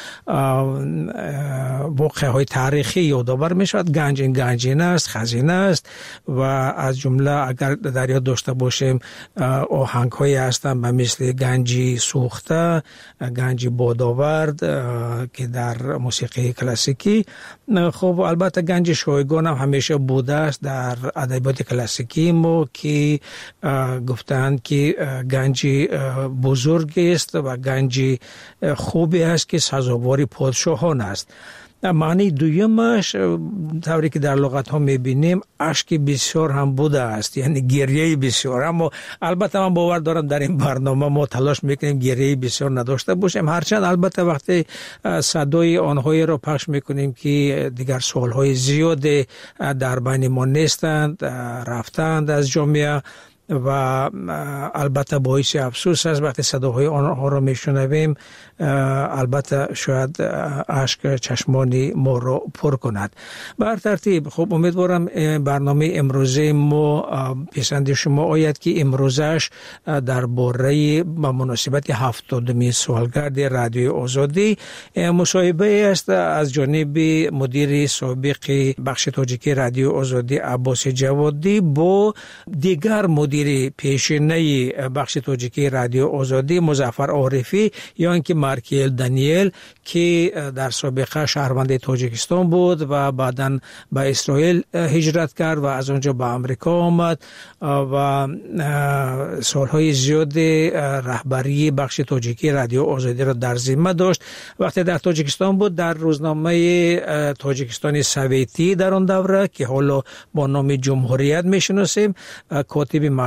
واقعه های تاریخی یادآور می شود. گنج این گنجینه است، خزینه است و از جمله اگر در یاد داشته باشیم آهنگ هایی هستند به مثل گنجی سوخته، گنجی بادآورد که در موسیقی کلاسیکی. خب البته گنج شایگان هم همیشه بوده است در ادبیات کلاسیکی ما که گفتند که گنجی بزرگی است و گنجی خوبی است که سزاوار پادشاهان است. معنی دویمش طوری که در لغت ها میبینیم اشک بسیار هم بوده است، یعنی گریه بسیار. اما البته من باور دارم در این برنامه ما تلاش میکنیم گریه بسیار نداشته باشیم، هرچند البته وقتی صدای آنهایی را پخش میکنیم که دیگر سوالهای زیاد در بین ما نیستند، رفتند از جامعه و البته باعث افسوس است وقتی صداهای آنها را میشنویم. البته شاید اشک چشمان ما را پر کند. بر ترتیب خب امیدوارم برنامه امروزه ما پسند شما آید که امروزش درباره با مناسبت هفتادمین سالگرد رادیو آزادی مصاحبه است از جانب مدیر سابق بخش تاجیکی رادیو آزادی عباس جوادی با دیگر مدیر پیشینه بخش تاجیکی رادیو آزادی مظفر عارفی یا اینکه مارکیل دانیل که در سابقه شهروند تاجیکستان بود و بعداً به اسرائیل هجرت کرد و از اونجا به آمریکا آمد و سالهای زیاد رهبری بخش تاجیکی رادیو آزادی را در ذمه داشت. وقتی در تاجیکستان بود در روزنامه تاجیکستان سویتی در آن دوره که حالا با نام جمهوریت میشناسیم کاتب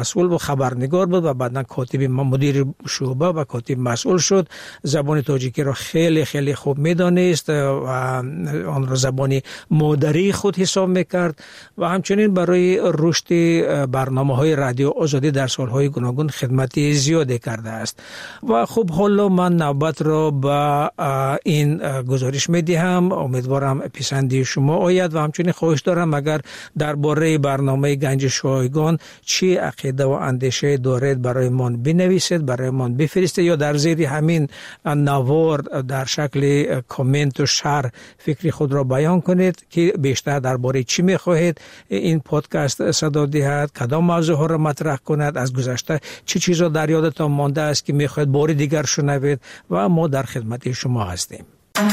مسئول و خبرنگار بود و بعداً کاتب مدیر شعبه و کاتب مسئول شد. زبان تاجیکی را خیلی خیلی خوب میدانست و آن را زبان مادری خود حساب میکرد و همچنین برای رشد برنامه‌های رادیو آزادی در سالهای گوناگون خدمت زیادی کرده است. و خب حالا من نوبت را به این گزارش میدهم. امیدوارم پسندی شما آید و همچنین خواهش دارم اگر درباره برنامه گنج شایگان چی عقیده و اندیشه دارید برای من بنویسید، برای من بفرستید یا در زیر همین نوار در شکل کامنت و شرح فکری خود را بیان کنید که بیشتر درباره چی میخواهید این پادکست صدا دهد، کدام موضوع ها را مطرح کند، از گذشته چه چیزا در یادتان مانده است که میخواهید بار دیگر شنوید و ما در خدمت شما هستیم.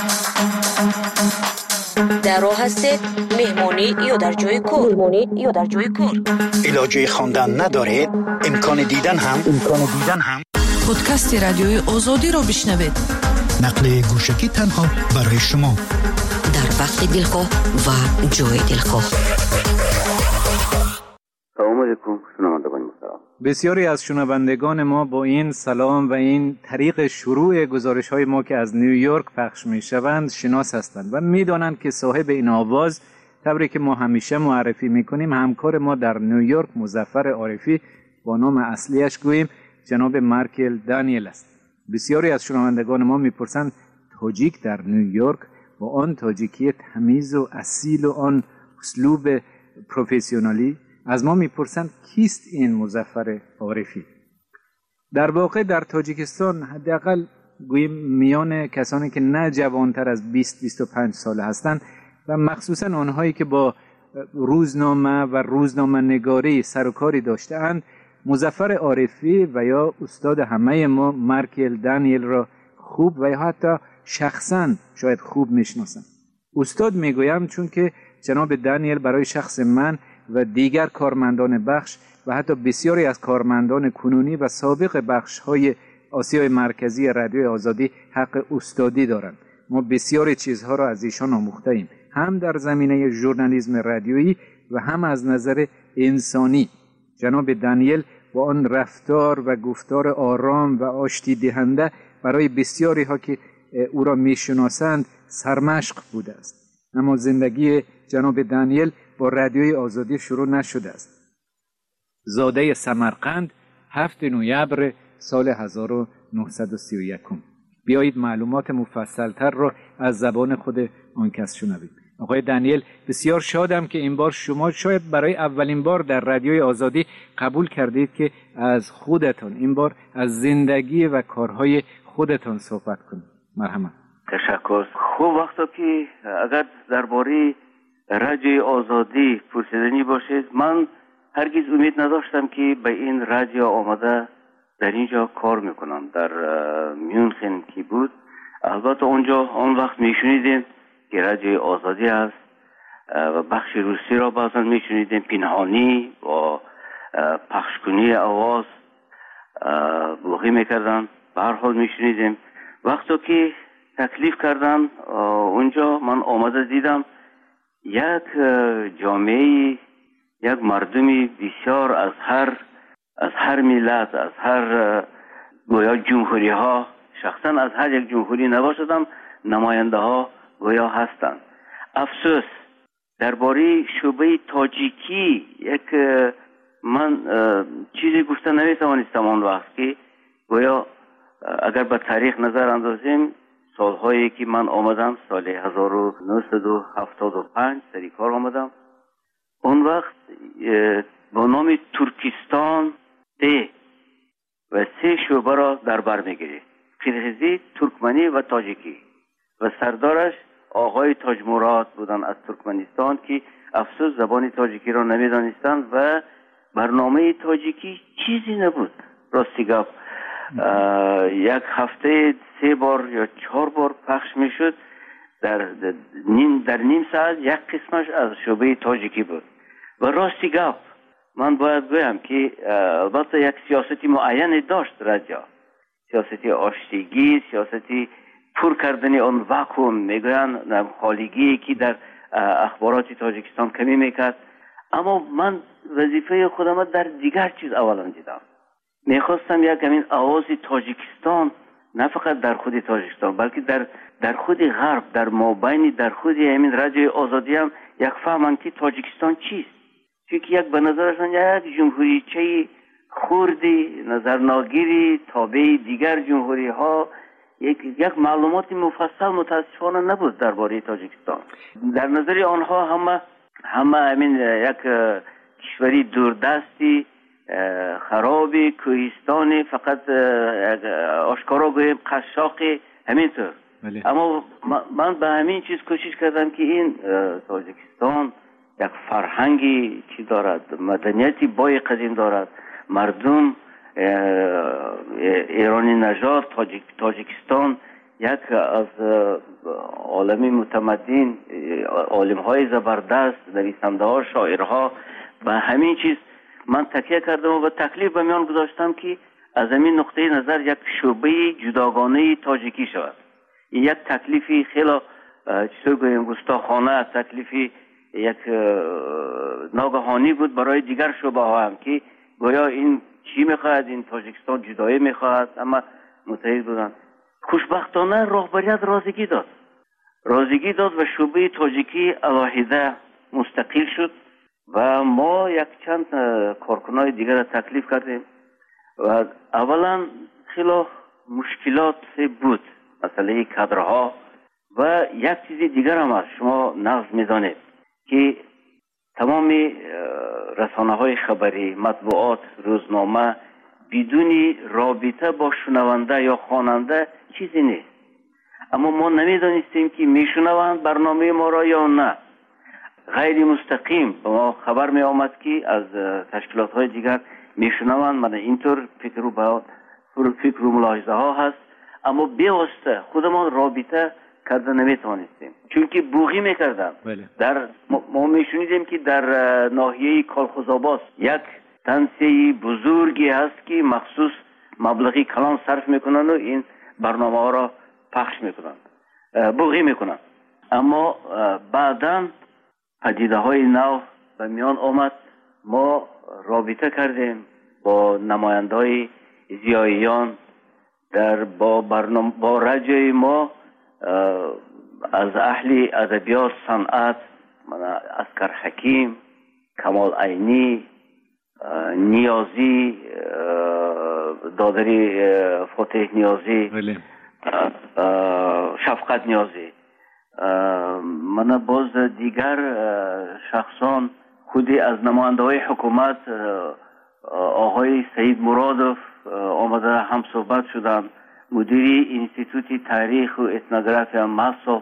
در راه هستید مهمانی یا در جای کار مهمانی یا در جای کار علاجه خواندن ندارید، امکان دیدن هم امکان دیدن هم پادکست رادیوی آزادی را بشنوید. نقل گوشکی تنها برای شما در وقت دلخواه و جای دلخواه. سلام علیکم شنوندگان محترم. بسیاری از شنوندگان ما با این سلام و این طریق شروع گزارش های ما که از نیویورک پخش می شوند شناس هستند و می دانند که صاحب این آواز طوری که ما همیشه معرفی می کنیم همکار ما در نیویورک مظفر عارفی با نام اصلیش گوییم جناب مارکل دانیل است. بسیاری از شنوندگان ما می پرسند تاجیک در نیویورک با آن تاجیکی تمیز و اصیل و آن اسلوب پروفسیونالی از ما میپرسند کیست این مظفر عارفی؟ در واقع در تاجیکستان حداقل گوییم میان کسانی که نه جوانتر از بیست بیست و پنج ساله هستند و مخصوصا آنهایی که با روزنامه و روزنامه نگاری سر و کاری داشته‌اند مظفر عارفی و یا استاد همه ما مارکل دانیل را خوب و یا حتی شخصا شاید خوب میشناسند. استاد میگویم چون که جناب دانیل برای شخص من و دیگر کارمندان بخش و حتی بسیاری از کارمندان کنونی و سابق بخش‌های آسیای مرکزی رادیو آزادی حق استادی دارند. ما بسیاری چیزها را از ایشان آموخته ایم، هم در زمینه ژورنالیسم رادیویی و هم از نظر انسانی. جناب دانیل با آن رفتار و گفتار آرام و آشتی دهنده برای بسیاری ها که او را میشناسند سرمشق بوده است. اما زندگی جناب دانیل با رادیوی آزادی شروع نشده است. زاده سمرقند هفتم نوامبر سال هزار و نهصد و سی و یک. بیایید معلومات مفصلتر را از زبان خود آن کس شنویم. آقای دانیل، بسیار شادم که این بار شما شاید برای اولین بار در رادیوی آزادی قبول کردید که از خودتان این بار از زندگی و کارهای خودتان صحبت کنید. مرحبا. تشکر. خوب وقتا که اگر درباره رادیوی آزادی پرسیدنی باشید، من هرگز امید نداشتم که به این رادیو آمده در اینجا کار میکنم. در میونخن که بود، البته اونجا آن وقت میشنیدیم که رادیوی آزادی است و بخش روسی را بعضا میشنیدیم پنهانی و پخشکنی آواز بلوغی میکردن. به هر حال میشنیدیم. وقتی که تکلیف کردن اونجا، من آمده دیدم یک جامعه، یک مردمی بسیار از هر از هر ملت، از هر گویا جمهوری ها، شخصا از هر یک جمهوری نباشدم، نماینده ها گویا هستند. افسوس درباره شعبه تاجیکی یک من چیزی گفته نمیتوانستم آن وقت که گویا اگر به تاریخ نظر اندازیم، سالهایی که من آمدم سال هزار و نهصد و هفتاد و پنج سری کار آمدم، اون وقت با نام ترکستان ده و سه شعبه را در بر میگیرید: قرغیزی، ترکمنی و تاجیکی، و سردارش آقای تاج مراد بودن از ترکمنستان که افسوس زبان تاجیکی را نمیدانستند و برنامه تاجیکی چیزی نبود. راستی گفت یک هفته سه بار یا چهار بار پخش میشد. در نیم در نیم ساعت یک قسمش از شعبه تاجیکی بود. و راستی گفت من باید بگم که البته یک سیاستی معینی داشت رادیو، سیاستی آشتیگی، سیاستی پر کردن آن واکوم، میگویند خالیگی که در اخبارات تاجیکستان کمی میکرد. اما من وظیفه خودم در دیگر چیز اولا دیدم. میخواستم یک همین آواز تاجیکستان نه فقط در خود تاجیکستان بلکه در در خود غرب، در مابین در خود همین رادیو آزادی هم یک فهمن که تاجیکستان چیست. چون یک به نظرشان یک جمهوریچه خوردی نظرناگیری تابع دیگر جمهوری ها، یک یک معلومات مفصل متاسفانه نبود درباره تاجیکستان. در نظر آنها همه همه همین یک کشوری دوردستی خرابی کوهستانی فقط آشکارا گویم قشاقی همینطور. اما من به همین چیز کوشش کردم که این تاجیکستان یک فرهنگی چی دارد، مدنیتی بای قدیم دارد، مردم ایرانی نژاد تاجیک تاجیکستان یک از عالمی متمدن عالم های زبردست نویسنده ها شاعرها به همین چیز من تکیه کردم و به تکلیف به میان گذاشتم که از همین نقطه نظر یک شعبه جداگانه تاجیکی شود. این یک تکلیفی خیلی چطور گویم گستاخانه، تکلیفی یک ناگهانی بود برای دیگر شعبه ها هم که گویا این چی میخواهد، این تاجیکستان جدایی میخواهد، اما متحد بودند. خوشبختانه رهبریت رازگی داد رازگی داد و شعبه تاجیکی علاهیده مستقل شد و ما یک چند کارکنای دیگر را تکلیف کردیم و اولا خیلی مشکلات بود، مسئله کادرها و یک چیز دیگر هم است. شما نقض میدانید که تمام رسانه های خبری، مطبوعات، روزنامه بدون رابطه با شنونده یا خواننده چیزی نیست. اما ما نمیدانستیم که میشنوند برنامه ما را یا نه. غیر مستقیم به ما خبر می آمد که از تشکیلات های دیگر میشنوند. من اینطور فکر و با فکر و ملاحظه ها هست، اما بیواسطه خودمان رابطه کرده نمیتوانستیم چون که بوغی میکردن. در ما میشنیدیم که در ناحیه کالخوزآباد یک تنسیه بزرگی هست که مخصوص مبلغی کلان صرف میکنن و این برنامه ها را پخش میکنن، بوغی میکنن. اما بعداً پدیده های نو به میان آمد. ما رابطه کردیم با نماینده های زیاییان در با برنامه با رادیوی ما از اهل ادبیات، صنعت، اسکر حکیم، کمال عینی، نیازی، دادری فتح نیازی، شفقت نیازی، من باز دیگر شخصان خودی از نماینده های حکومت آقای سید مرادوف آمده هم صحبت شدند، مدیری انستیتوت تاریخ و اتنوگرافی مصرف،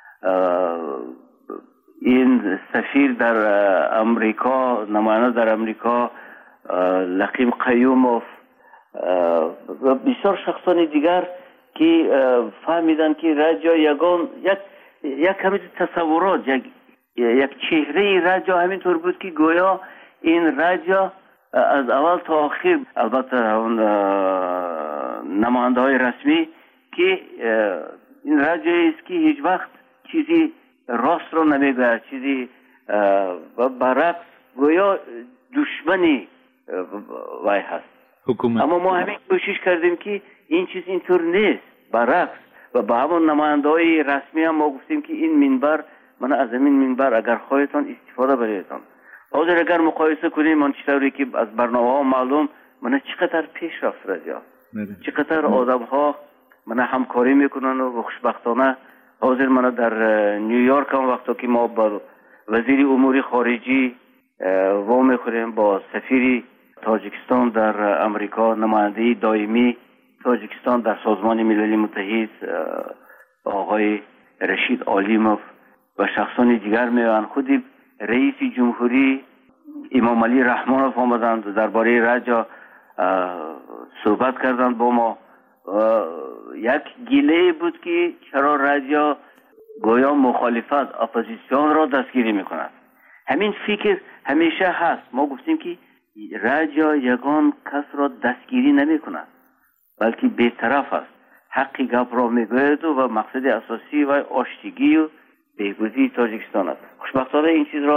این سفیر در امریکا، نماینده در امریکا لقیم قیوموف و بسیار شخصان دیگر که فهمیدن که رادیو یگان یک یک همین تصورات، یک یک چهره رادیو همینطور بود که گویا این رادیو از اول تا آخر، البته اون نماینده های رسمی، که این رادیویی است که هیچ وقت چیزی راست رو نمیگه، چیزی برعکس گویا دشمنی وای هست حکومت. اما ما همین کوشش کردیم که این چیز اینطور نیست، برعکس. و با همون نماینده های رسمی هم ما گفتیم که این منبر، من از این منبر اگر خواهیتان استفاده بریدتان. حاضر اگر مقایسه کنیم من چطوری که از برنامه ها معلوم من چقدر پیش رفت رادیو، چقدر آدم ها من همکاری میکنن و خوشبختانه حاضر من در نیویورک هم وقتا که ما با وزیر امور خارجی و میخوریم، با سفیر تاجیکستان در امریکا، نماینده دائمی تاجیکستان در سازمان ملل متحد آقای رشید عالیموف و شخصان دیگر میان، خودی رئیس جمهوری امام علی رحمانوف آمدند درباره رادیو صحبت کردند با ما. یک گله بود که چرا رادیو گویا مخالفت، اپوزیسیون را دستگیری میکند. همین فکر همیشه هست. ما گفتیم که رادیو یگان کس را دستگیری نمیکند بلکه بی‌طرف است، حقی گپ را میگوید و مقصد اساسی و آشتگی و بهبودی تاجیکستان است. خوشبختانه این چیز را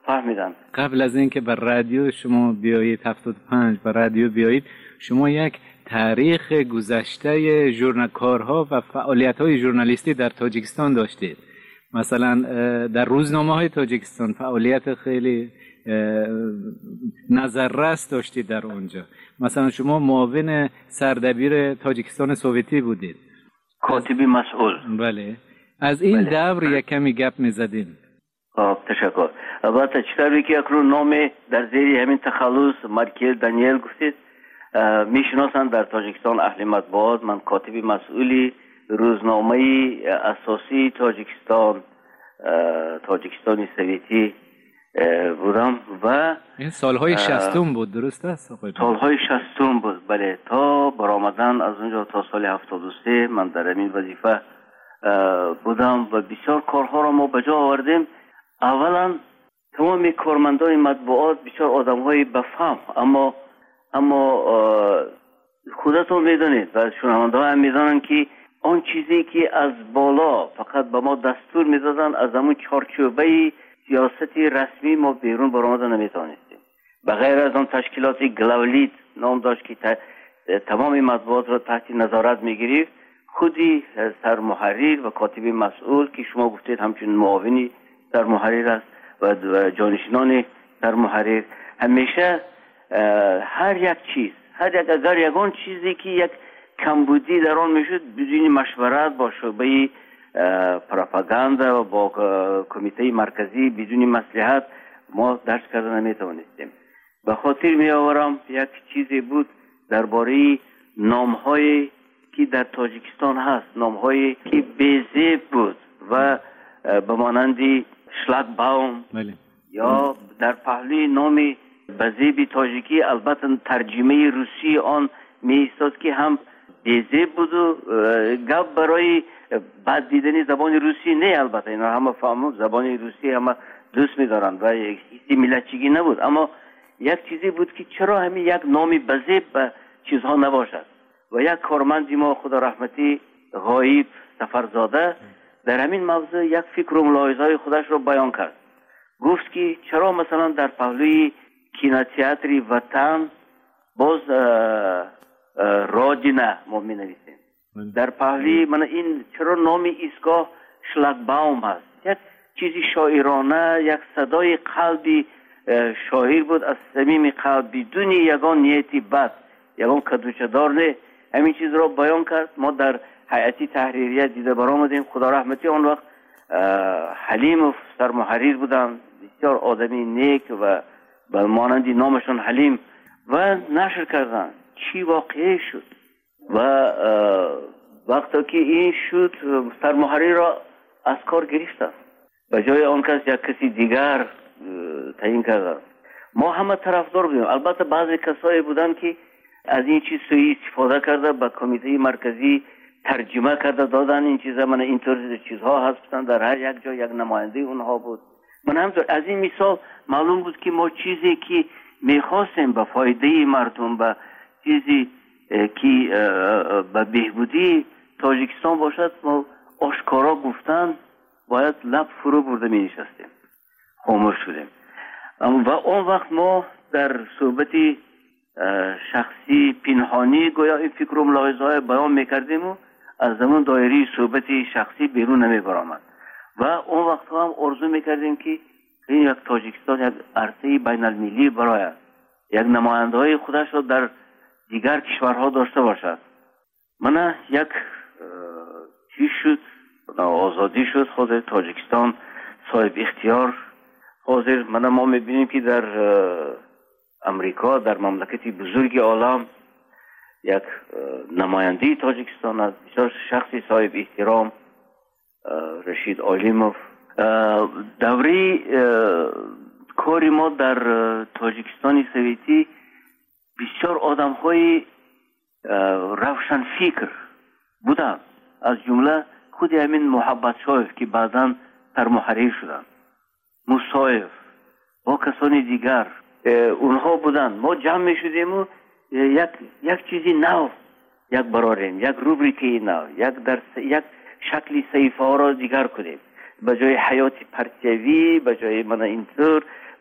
فهمیدم. قبل از اینکه بر رادیو شما بیایید هفتاد و پنج بر رادیو بیایید، شما یک تاریخ گذشته ژورنالکارها و فعالیت‌های ژورنالیستی در تاجیکستان داشتید. مثلا در روزنامه‌های تاجیکستان فعالیت خیلی نظررس داشتید در اونجا. مثلا شما معاون سردبیر تاجیکستان سوویتی بودید، کاتبی مسئول. بله، از این بله. دور یک کمی گپ می‌زدیم. خب تشکر. البته چطوری که اکنون نام در زیر همین تخلص مارکل دانیل گفتید میشناسند در تاجیکستان اهل مطبوعات. من کاتبی مسئولی روزنامه اساسی تاجیکستان تاجیکستان سوویتی بودم و این سالهای شصتم بود، درست است؟ سالهای شصتم بود، بله. تا برآمدن از اونجا تا سال هفتاد و سه من در این وظیفه بودم و بسیار کارها را ما به جا آوردیم. اولا تمام کارمندان مطبوعات بسیار آدم‌های بفهم، اما اما خودتون میدونید و شنونده ها هم میدونن که آن چیزی که از بالا فقط به ما دستور میدادن از همون چارچوبه سیاستی رسمی ما بیرون برآمده نمیتونستیم. بغیر از آن تشکیلات گلاولیت نام داشت که تمام مطبوعات را تحت نظارت میگیرید، خودی سرمحرر و کاتب مسئول که شما گفتید همچنین معاونی سرمحرر است و جانشینان سرمحرر همیشه هر یک چیز هر یک اگر یگان چیزی که یک کمبودی در آن میشد بدون مشورت با شعبه پروپاگاندا و با کمیته مرکزی بدون مصلحت ما درس کردن نمیتوانستیم. به خاطر می آورم یک چیزی بود درباره نام‌هایی که در تاجیکستان هست، نام‌هایی که بی‌زیب بود و به مانند شلاگ باوم بله. یا در پهلوی نام بزیبی تاجیکی البته ترجمه روسی آن می ایستاد که هم بی‌زیب بود و گپ برای بد دیدنی زبان روسی نه. البته اینا همه فهمون زبان روسی همه دوست می دارن و هیچ ملتچگی نبود، اما یک چیزی بود که چرا همین یک نامی بزیب به چیزها نباشد. و یک کارمندی ما خدا رحمتی غایب سفرزاده در همین موضوع یک فکر و ملاحظه‌های خودش رو بیان کرد. گفت که چرا مثلا در پهلوی کینوتئاتر وطن باز رادینه ما می نویسیم، در پهلوی من این چرا نام ایستگاه شلاگ باوم هست. یک چیزی شاعرانه، یک صدای قلبی شاعر بود از صمیم قلب بدون یگان نیتی بد، یگان کدوچه دار نه. همین چیز را بیان کرد. ما در هیئت تحریریه دیده برآمدیم. خدا رحمتی آن وقت حلیم سرمحرر بودن، بسیار آدمی نیک و به مانندی نامشون حلیم و نشر کردن چی واقعی شد. و وقتی که این شد سرمحرر را از کار گرفتن، به جای آن کس یک کسی دیگر تعیین کردن. ما همه طرفدار بودیم. البته بعضی کسایی بودن که از این چیز سوی استفاده کرده به کمیته مرکزی ترجمه کرده دادن این چیزا. من اینطور چیزها هستن در هر یک جا یک نماینده اونها بود. من همطور از این مثال معلوم بود که ما چیزی که میخواستیم به فایده مردم، به چیزی که به بهبودی تاجیکستان باشد، ما آشکارا گفتن باید لب فرو برده می نشستیم، خاموش شدیم. و اون وقت ما در صحبت شخصی پنهانی گویا این فکر و ملاحظه های بیان میکردیم و از زمان دایره صحبت شخصی بیرون نمی برآمد. و اون وقت هم آرزو میکردیم که این یک تاجیکستان یک عرصه بین المللی برای یک نماینده های خودش را در دیگر کشورها داشته باشد. من یک چیز شد، آزادی شد، خود تاجیکستان صاحب اختیار حاضر. من ما میبینیم که در امریکا، در مملکتی بزرگ عالم، یک نماینده تاجیکستان است، بسیار شخصی صاحب احترام، رشید آلیموف. دوره کاری ما در تاجیکستان سوویتی بسیار آدم های روشن فکر بودن، از جمله خود همین محبت شایف که بعداً سرمحرر شدن، مصایف با کسانی دیگر اونها بودن. ما جمع می شدیم و یک یک چیزی نو یک براریم، یک روبریکی نو، یک در یک شکلی صحیفه ها را دیگر کنیم. به جای حیات پرتیوی، به جای من اینطور،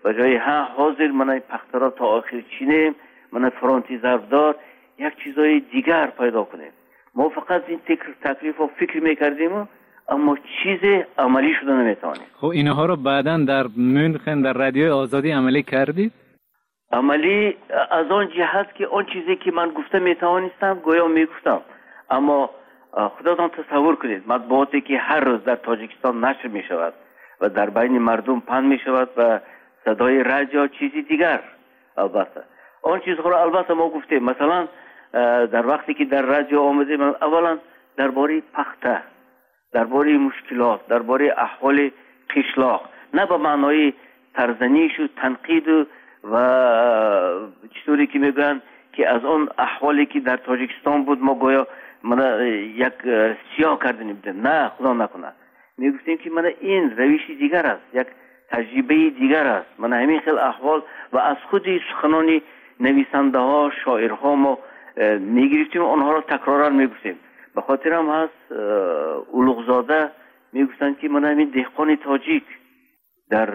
به جای ها حاضر من پخته را تا آخر چینیم، من فرانتی ضربدار، یک چیزای دیگر پیدا کنیم. ما فقط این تکلیف و فکر میکردیم اما چیز عملی شده نمیتوانیم. خب اینها رو بعداً در مونخن در رادیوی آزادی عملی کردید؟ عملی از آن جهت که آن چیزی که من گفته میتوانستم گویا میگفتم، اما خودتان تصور کنید مطبوعاتی که هر روز در تاجیکستان نشر میشود و در بین مردم پخش میشود و صدای رادیو چیزی دیگر، البته آن چیزها را البته ما گفتیم. مثلا در وقتی که در رادیو آمدیم اولا درباره پخته، درباره مشکلات، درباره احوال قشلاق، نه به معنای ترزنیش و تنقید و چطوری که میگن که از اون احوالی که در تاجیکستان بود ما گویا من یک سیاه کردنی بودیم، نه خدا نکنه. میگفتیم که من این روشی دیگر است، یک تجربه دیگر است. من همین خیلی احوال و از خود سخنان نویسنده ها شاعرها ما میگرفتیم و آنها را تکرارا میگفتیم. به خاطر هم هست اولوغزاده میگفتن که من همین دهقان تاجیک در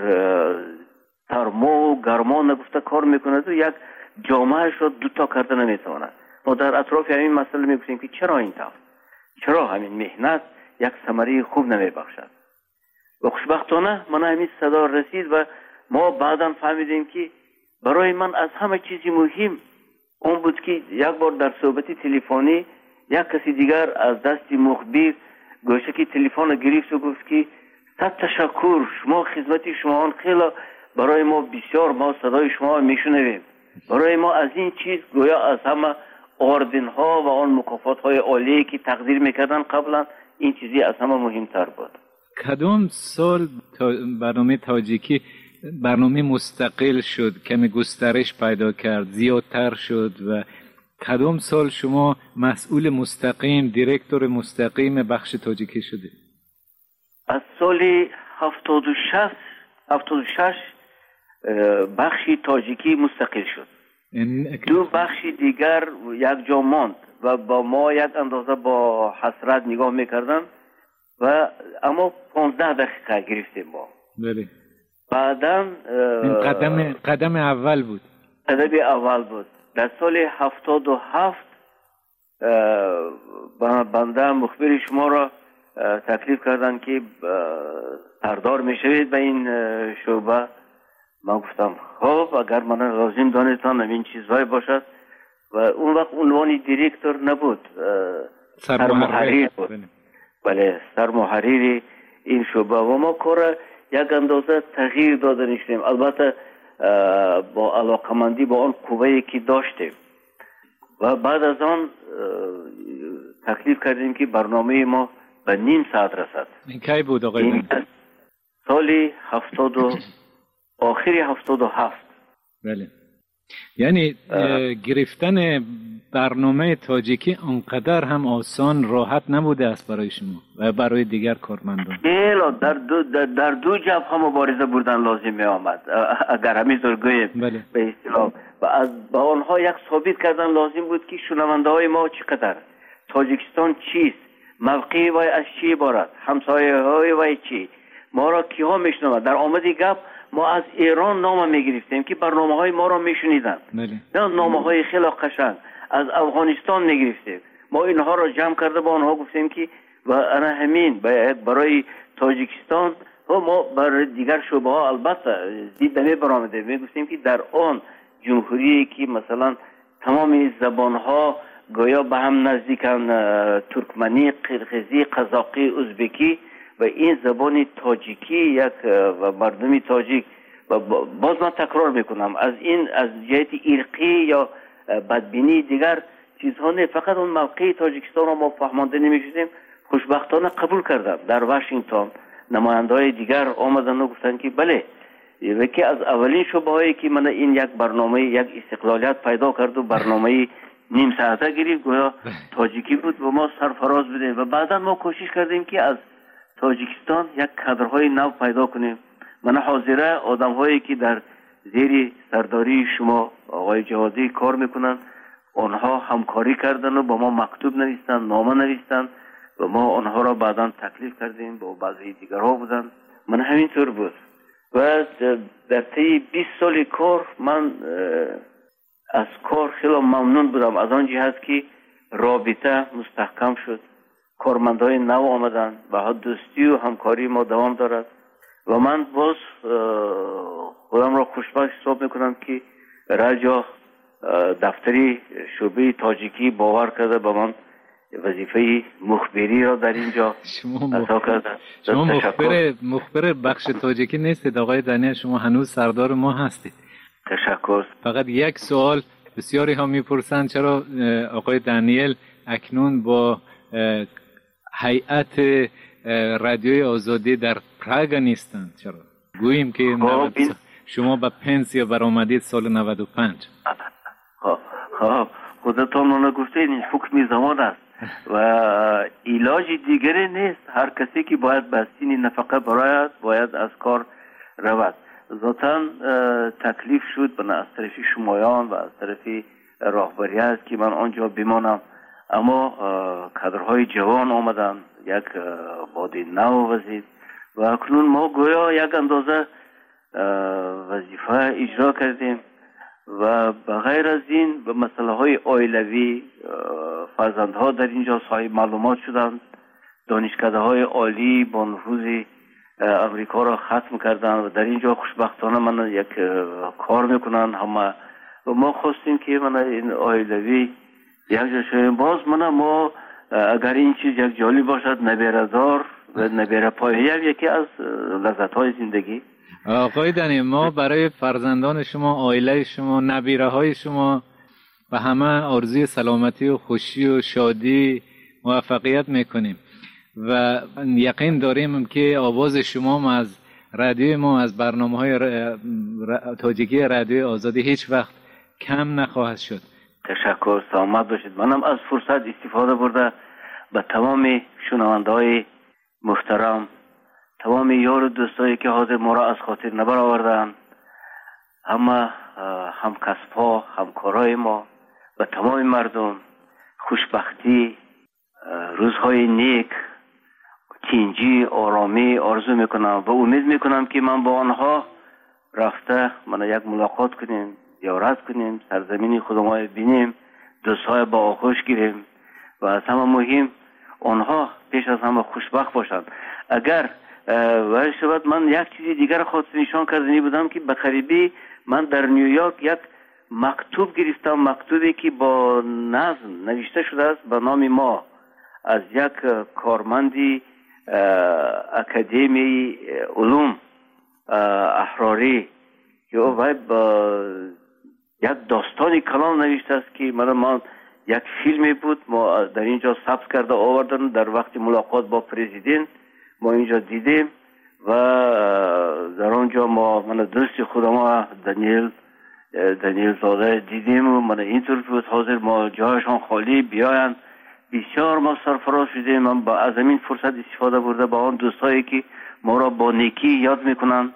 سرما و گرما نگفته کار میکند و یک جامعه را دوتا کرده نمیتواند. ما در اطراف همین مسئله میگفتیم که چرا این طور، چرا همین مهنت یک ثمره خوب نمیبخشد. و خوشبختانه من همین صدا رسید و ما بعدا فهمیدیم که برای من از همه چیزی مهم اون بود که یک بار در صحبت تلفنی یک کسی دیگر از دست مخبر گوشه که تلفن گرفت و گفت که صد تشکر، شما خدمت شما آن خیلی برای ما بسیار، ما صدای شما میشنویم. برای ما از این چیز گویا از همه آردن ها و آن مکافات های عالی که تقدیر میکردن قبلا این چیزی از همه مهمتر بود. کدام سال تا برنامه تاجیکی برنامه مستقل شد، کمی گسترش پیدا کرد، زیادتر شد و کدام سال شما مسئول مستقیم، دیرکتور مستقیم بخش تاجیکی شدید؟ از سال هفتاد و شش هفتاد و شش بخش تاجیکی مستقل شد. دو بخش دیگر یک جا ماند و با ما یک اندازه با حسرت نگاه میکردن و اما پانزده دقیقه گرفتیم ما. بله. بعداً قدم قدم اول بود. قدم اول بود. در سال هفتاد و هفت بنده مخبر شما را تکلیف کردن که سردار میشوید به این شعبه. من گفتم خب اگر من لازم دانستان این چیزهای باشد و اون وقت عنوان دیرکتور نبود، سرمحریر بود. بله سرمحریر این شعبه و ما کار یک اندازه تغییر داده شدیم، البته با علاقمندی با آن قوه‌ای که داشتیم و بعد از آن تکلیف کردیم که برنامه ما به نیم ساعت رسد. این کی بود آقای؟ سال هفتاد و آخری هفتاد و هفت. بله. یعنی گرفتن برنامه تاجیکی انقدر هم آسان راحت نبوده است برای شما و برای دیگر کارمندان؟ خیلی در دو در, در دو جبهه مبارزه بردن لازم می آمد اگر همینطور گوییم. بله. به اصطلاح و از با آنها یک ثابت کردن لازم بود که شنونده های ما چقدر، تاجیکستان چیست، موقعی وای از چی عبارت، همسایه های وای چی، ما را کیها میشنوند. در آمد گپ ما از ایران نام میگرفتیم که برنامه های ما را میشنیدن، نه نامه های خیلی قشنگ. از افغانستان میگرفتیم، ما اینها را جمع کرده با آنها گفتیم که و انا همین باید برای تاجیکستان و ما برای دیگر شعبه ها البته دیدنی برآمده میگفتیم که در آن جمهوری که مثلا تمام زبان ها گویا به هم نزدیکن، ترکمنی، قرقیزی، قزاقی، ازبکی و این زبان تاجیکی یک و مردمی تاجیک و باز من تکرار میکنم از این از جهت ارقی یا بدبینی دیگر چیزها نه، فقط اون موقع تاجیکستان را ما فهمانده نمیشدیم. خوشبختانه قبول کردم. در واشنگتن نماینده های دیگر آمدن و گفتن که بله یکی از اولین شعبه هایی که من این یک برنامه یک استقلالیت پیدا کرد و برنامه نیم ساعته گرفت گویا تاجیکی بود و ما سرفراز بودیم و بعدا ما کوشش کردیم که از تاجیکستان یک کادرهای نو پیدا کنیم. من حاضره آدم هایی که در زیر سرداری شما آقای جوادی کار میکنن آنها همکاری کردن و با ما مکتوب نوشتن، نامه نوشتن و ما آنها را بعدا تکلیف کردیم با بعضی دیگرها بودن. من همینطور بود و در طی بیست سال کار من از کار خیلی ممنون بودم، از آن جهت که رابطه مستحکم شد، کارمندای نو آمدن و دوستی و همکاری ما دوام دارد و من باز خودم را خوشبخت حساب میکنم که رادیو دفتری شعبه تاجیکی باور کرده به من وظیفه مخبری را در اینجا ادا کرده. شما مخبر مخبر بخش تاجیکی نیستید آقای دانیل، شما هنوز سردار ما هستید. تشکر. فقط یک سوال بسیاری ها میپرسند چرا آقای دانیل اکنون با هیئت رادیوی آزادی در پراگ نیستند؟ چرا گوییم که شما به پنسیا برآمدید سال نود و پنج. خب خودتان من گفته این حکم زمان است و علاج دیگری نیست. هر کسی که باید به سین نفقه برآید باید از کار رود. ذاتاً تکلیف شد به از طرف شمایان و از طرف راهبری است که من آنجا بمانم، اما کادرهای جوان آمدن، یک باد نو وزید و اکنون ما گویا یک اندازه وظیفه اجرا کردیم و بغیر از این به مسئله های عائلوی فرزندها در اینجا صاحب معلومات شدند، دانشکده های عالی با نفوذ امریکا را ختم کردن و در اینجا خوشبختانه من یک کار میکنن همه و ما خواستیم که من این عائلوی یک جا شویم. باز من ما اگر این چیز یک جالب باشد نبیره دار و نبیره پایه یکی از لذت های زندگی. آقای دنی، ما برای فرزندان شما، عائله شما، نبیره های شما و همه آرزوی سلامتی و خوشی و شادی موفقیت میکنیم و یقین داریم که آواز شما از رادیوی ما، از برنامه های تاجیکی رادیوی آزادی هیچ وقت کم نخواهد شد. تشکر، سلامت باشید. منم از فرصت استفاده برده به تمام شنونده های محترم، تمام یار و دوستایی که حاضر ما را از خاطر نبر آوردن، همه هم کسب ها، همکارای ما و تمام مردم خوشبختی، روزهای نیک، تینجی، آرامی آرزو میکنم و امید میکنم که من با آنها رفته من یک ملاقات کنیم، زیارت کنیم، سرزمین خودمان بینیم، دوستای با آغوش گیریم و از همه مهم آنها پیش از همه خوشبخت باشند. اگر ولی شود من یک چیزی دیگر خواست نشان کردنی بودم که به قریبی من در نیویورک یک مکتوب گرفتم، مکتوبی که با نظم نوشته شده است به نام ما از یک کارمندی اکادمی علوم احراری که او با یک داستانی کلام نوشته است که من ما یک فیلمی بود ما در اینجا ثبت کرده آوردن در وقت ملاقات با پرزیدنت ما اینجا دیدیم و در آنجا ما من دوست خودم دانیل دانیل زاده دیدیم و من اینطور بود حاضر ما جایشان خالی بیاین. بسیار ما سرفراز شدیم. من با از این فرصت استفاده برده با آن دوستایی که ما را با نیکی یاد میکنن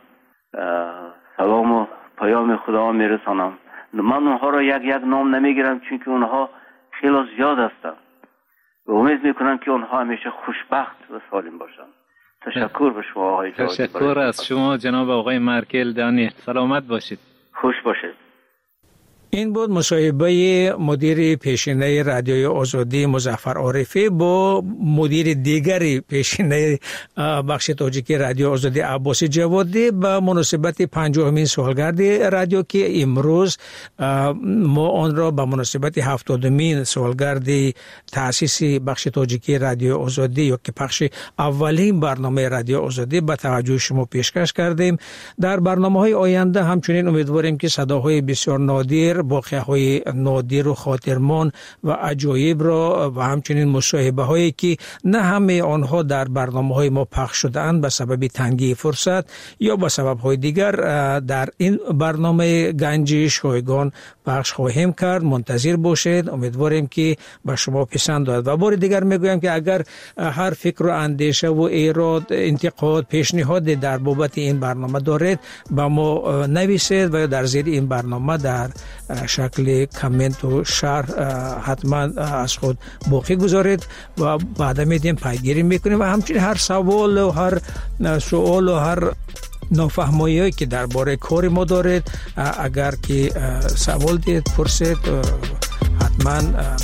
سلام و پیام خدا میرسانم. من اونها را یک یک نام نمیگیرم چون که اونها خیلی زیاد هستند و امید میکنم که اونها همیشه خوشبخت و سالم باشند. تشکر به شما آقای جاوید. تشکر از شما جناب آقای مارکل دانیل. سلامت باشید. خوش باشید. این بود مصاحبه مدیر پیشینه رادیوی آزادی مظفر عارفی با مدیر دیگری پیشینه بخش تاجیکی رادیو آزادی عباس جوادی به مناسبت پنجاهمین سالگرد رادیو که امروز ما آن را به مناسبت هفتادمین سالگرد تأسیس بخش تاجیکی رادیو آزادی یا که بخش اولین برنامه رادیو آزادی به توجه شما پیشکش کردیم. در برنامه‌های آینده همچنین امیدواریم که صداهای بسیار نادر، واقعه‌های نادر و خاطرمان و عجایب را و همچنین مصاحبه هایی که نه همه آنها در برنامه‌های ما پخش شده‌اند به سبب تنگی فرصت یا به سبب‌های دیگر در این برنامه گنج شایگان پخش خواهیم کرد. منتظر باشید. امیدواریم که به شما پسند آید و بار دیگر میگویم که اگر هر فکر و اندیشه و ایراد، انتقاد، پیشنهاد در بابت این برنامه دارید با ما نویسید و در زیر این برنامه در شکل کامنت و شرح حتما از خود باقی گذارید و بعدا میدیم پیگیری میکنیم و همچنین هر سوال و هر سوال و هر نافهمایی که درباره کار ما دارید اگر که سوال دید پرسید حتما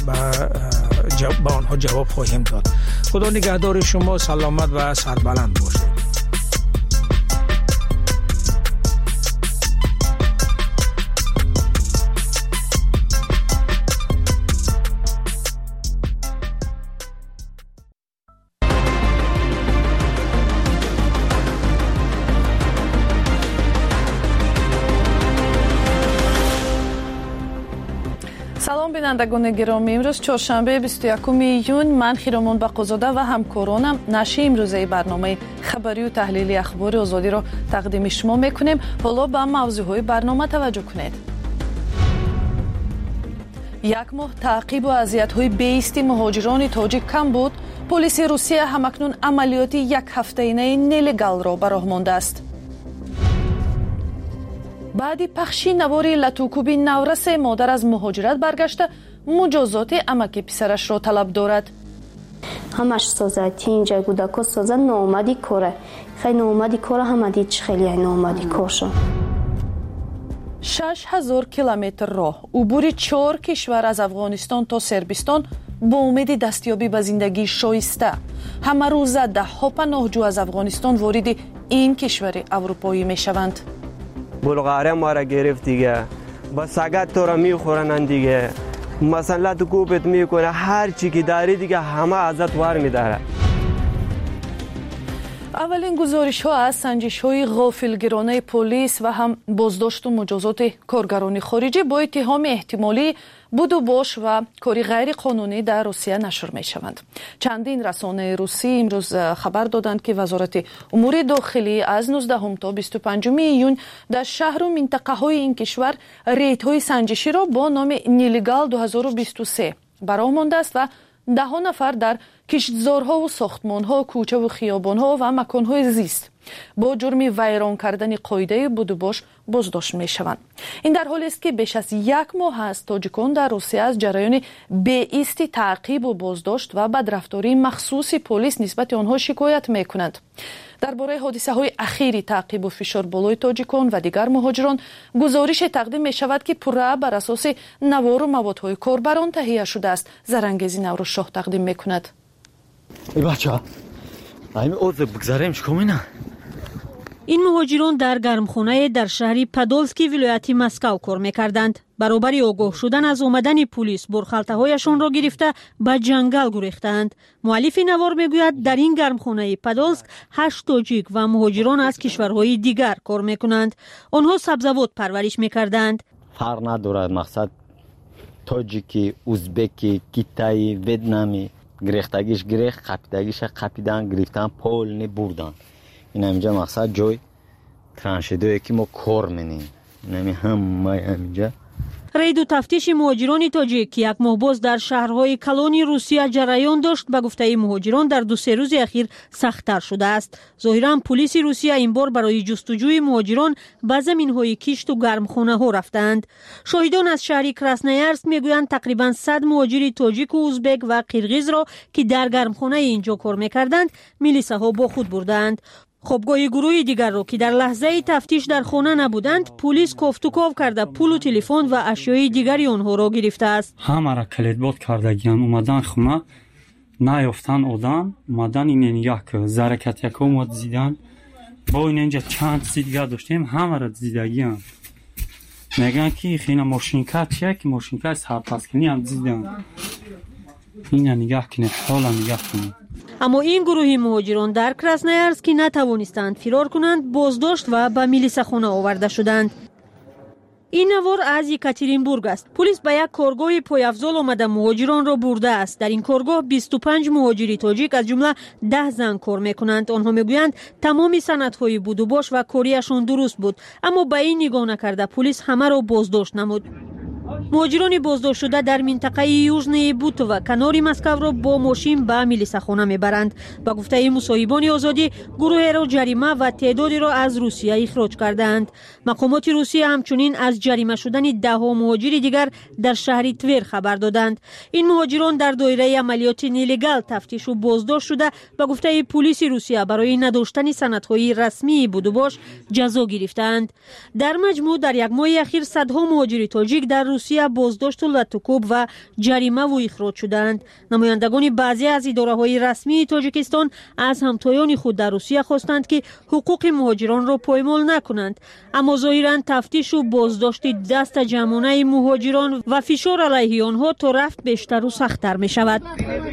به آنها جواب خواهیم داد. خدا نگهدار شما، سلامت و سربلند باشید. سلام بینندگان گرامی، امروز چهارشنبه بیست و یکم ایون، من خیرمان بقازاده و همکارانم نشر امروزه برنامه خبری و تحلیلی اخبار آزادی را تقدیم شما میکنیم. حالا به موضوعهای برنامه توجه کنید. یک ماه تعقیب و اذیت‌های بیست مهاجران تاجیک کم بود. پلیس روسیه همکنون عملیات یک هفته‌ای نلگال را به راه مانده است. بعد پخشی نواری لاتوکوبی نورس مادر از مهاجرت برگشته مجازات امک پسرش را طلب دارد. همش سازتی اینجا گوداکو سازه نامدی کاره خیلی نامدی کاره همه دید خیلی نامدی کارشون. شش هزار کیلومتر راه عبور چهار کشور از افغانستان تا سربستان با امید دستیابی به زندگی شایسته. همه روزه ده ها پناهجو از افغانستان وارد این کشور اروپایی می شوند. بلغاره ما را گرفت دیگه، با سگت تو را میخورنن دیگه، مثلا تو کوبت میکنه، هر چی که داری دیگه همه ازت ور میداره. اولین گزارش ها از سنجش های غافلگیرانه پلیس و هم بازداشت و مجازات کارگران خارجی با اتهام احتمالی بود و باش و کاری غیر قانونی در روسیه نشر می شوند. چندین رسانه روسی امروز خبر دادند که وزارت امور داخلی از نوزدهم تا بیست و پنجم ایون در شهر و منطقه های این کشور ریت های سنجشی را با نام نیلگال دو هزار و بیست و سه برآ مانده است و ده ها نفر در کشتزارها و ساختمانها، کوچه و خیابانها و مکانهای زیست با جرم ویران کردن قاعده بود و باش بازداشت می شوند. این در حالی است که بیش از یک ماه است تاجیکان در روسیه از جریان بی‌ایستی تعقیب و بازداشت و بدرفتاری مخصوص پلیس نسبت آنها شکایت می کنند. درباره حادثه های اخیری تعقیب و فشار بالای تاجیکان و دیگر مهاجران گزارش تقدیم می شود که پوره بر اساس نوار و موادهای کاربران تهیه شده است. زرنگیزی نوروز شاه تقدیم می کند. ای بچه‌ها همین اوضاع بگذاریم چیکار نه. این مهاجران در گرمخانه در شهر پادولسکی ولایت مسکو کار می‌کردند. برابر آگاه شدن از آمدن پلیس برخالته‌هایشان را گرفته به جنگل گریختند. مؤلف نوار میگوید در این گرمخانه پادولسک هشت تاجیک و مهاجران از کشورهای دیگر کار می‌کنند. آنها سبزیجات پرورش می‌کردند. فرق ندارد، مقصد تاجیکی، ازبکی، کیتایی، ویتنامی گریختگیش گریخت، قپیدگیش قپیدن، گرفتن پول نی بردن. این همینجا مقصد جای ترانشیدوی که ما کار منیم. نمی همه همینجا رید و تفتیش مهاجران تاجیک که یک ماه باز در شهرهای کلانی روسیه جریان داشت به گفته مهاجران در دو سه روز اخیر سخت‌تر شده است. ظاهراً پلیس روسیه این بار برای جستجوی مهاجران به زمین‌های کشت و گرمخانه‌ها رفتند. شاهدان از شهر کراسنایارسک میگویند تقریباً صد مهاجر تاجیک و ازبک و قرغیز را که در گرمخانه اینجا کار می‌کردند میلیساها با خود بردند. خوابگاه گروه دیگر را که در لحظه تفتیش در خانه نبودند پلیس کافت و کاو کرده پول و تلفن و اشیای دیگری آنها را گرفته است. همه را کلیدباد کردگیان اومدن خونه نیافتن آدم اومدن این یک زرکت یک اومد زیدن با این اینجا چند چیز دیگر داشتیم همه را زیدگیان میگن که خیلی ماشینکت چیه که ماشینکت سرپسکنی هم زیدن این نگاه کنید حالا نگاه کنید. اما این گروه مهاجران در کراسنایارسک نتوانستند فرار کنند، بازداشت و به میلیساخانه آورده شدند. این نوار از یکاترینبورگ است. پلیس به یک کارگاه پایافزال آمده مهاجران را برده است. در این کارگاه بیست و پنج مهاجری تاجیک از جمله ده زن کار میکنند. آنها میگویند تمامی سندهای بود و باش و کاریشان درست بود، اما به این نگاه نکرده پلیس همه را بازداشت نمود. مهاجران بازداشت شده در منطقه یوژنی بوتو و کنار مسکو را با ماشین به میلیساخانه میبرند. با گفته مصاحبان آزادی، گروه را جریمه و تعدادی را از روسیه اخراج کردند. مقامات روسیه همچنین از جریمه شدن ده ها مهاجر دیگر در شهر تویر خبر دادند. این مهاجران در دایره عملیات نیلیگال تفتیش و بازداشت شده با گفته پلیس روسیه برای نداشتن سندهای رسمی بودوباش جزا گرفتند. در مجموع در یک ماه اخیر صدها مهاجر تاجیک در روسیه بازداشت و لطوکوب و جریمه و اخراج شدند. نمایندگان بعضی از اداره‌های رسمی تاجیکستان از همتایان خود در روسیه خواستند که حقوق مهاجران را پایمال نکنند، اما ظاهراً تفتیش و بازداشت دست جمعانه مهاجران و فشار علیه آنها تا رفت بیشتر و سخت‌تر می شود.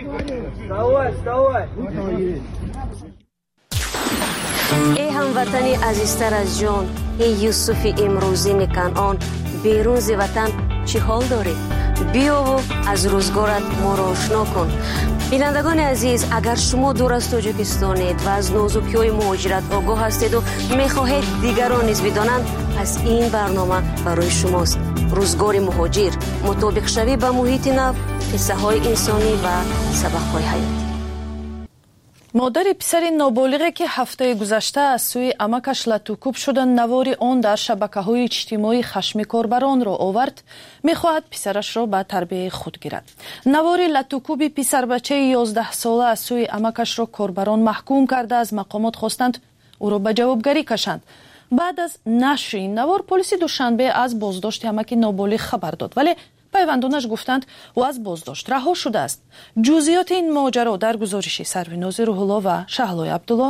ای هموطنی عزیزتر از جان، ای یوسف امروزین کنعان، بیرون ز وطن چه حال داری؟ بیا و از روزگارت ما را آشنا کن. بینندگان عزیز، اگر شما دور از تاجیکستانید و از نازوکی‌های مهاجرت آگاه هستید و می‌خواهید دیگران نیز بدانند، پس این برنامه برای شماست. روزگار مهاجر، مطابق شوی به محیط نو، قصه‌های انسانی و سبق‌های حیاتی. مادر پسر نابالغی که هفته گذشته از سوی امکش لطوکوب شدن نوار آن در شبکه‌های اجتماعی خشم کاربران را آورد، می‌خواهد پسرش را به تربیت خود گیرد. نوار لطوکوب پسر بچه یازده ساله از سوی امکش را کاربران محکوم کرده از مقامات خواستند او را به جوابگری کشند. بعد از نشر این نوار، پلیس دوشنبه از بازداشت امک نابالغ خبر داد، ولی پیوندانش گفتند او از بازداشت رها شده است. جزئیات این ماجرا در گزارش سروناز روح‌الله و شهلای عبدالله.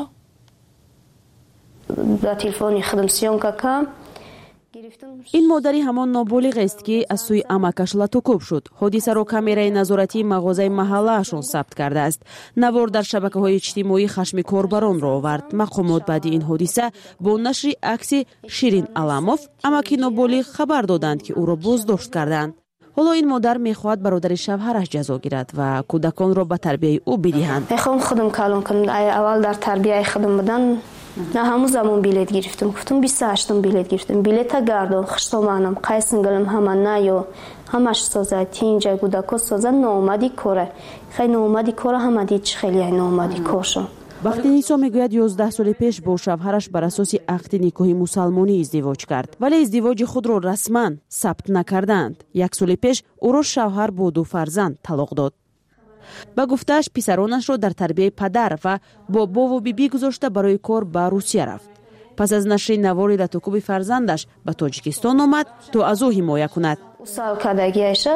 با تلفن خدم سیونکا کام این مادری همان نابالغ است که از سوی امکش لطوکوب شد. حادثه را کامرای نظارتی مغازه محله‌شان ثبت کرده است. نوار در شبکه‌های اجتماعی خشم کاربران را آورد. مقامات بعد این حادثه با نشر عکس شیرین علاموف، امک نابالغ، خبر دادند که او را بازداشت کردند. حالا این مادر میخواهد برادر شوهرش جزا گیرد و کودکان را به تربیت او بدهند. میخوام خودم کلان کنم. اول در تربیت خودم بدن، نه همون زمان بیلیت گرفتم. گفتم بیست و هشتم بیلیت گرفتم. بیلیت گردون خشتمانم قایسنگلم همان نیو همش سازد اینجا کودکان سازد نومدی کوره. خیلی نومدی کوره هم دید خیلی نومدی کورشون. وقتی نیسا میگوید یازده سال پیش با شوهرش بر اساس عقد نکاحی مسلمانی ازدواج کرد، ولی ازدواج خود را رسما ثبت نکردند. یک سال پیش او را شوهر با دو فرزند طلاق داد. با گفته‌اش پسرانش را در تربیت پدر و با بابا و بیبی گذاشته برای کار به روسیه رفت. پس از نشر نوار لطوکوب فرزندش به تاجیکستان آمد تا از او حمایت کند. سال کادگیش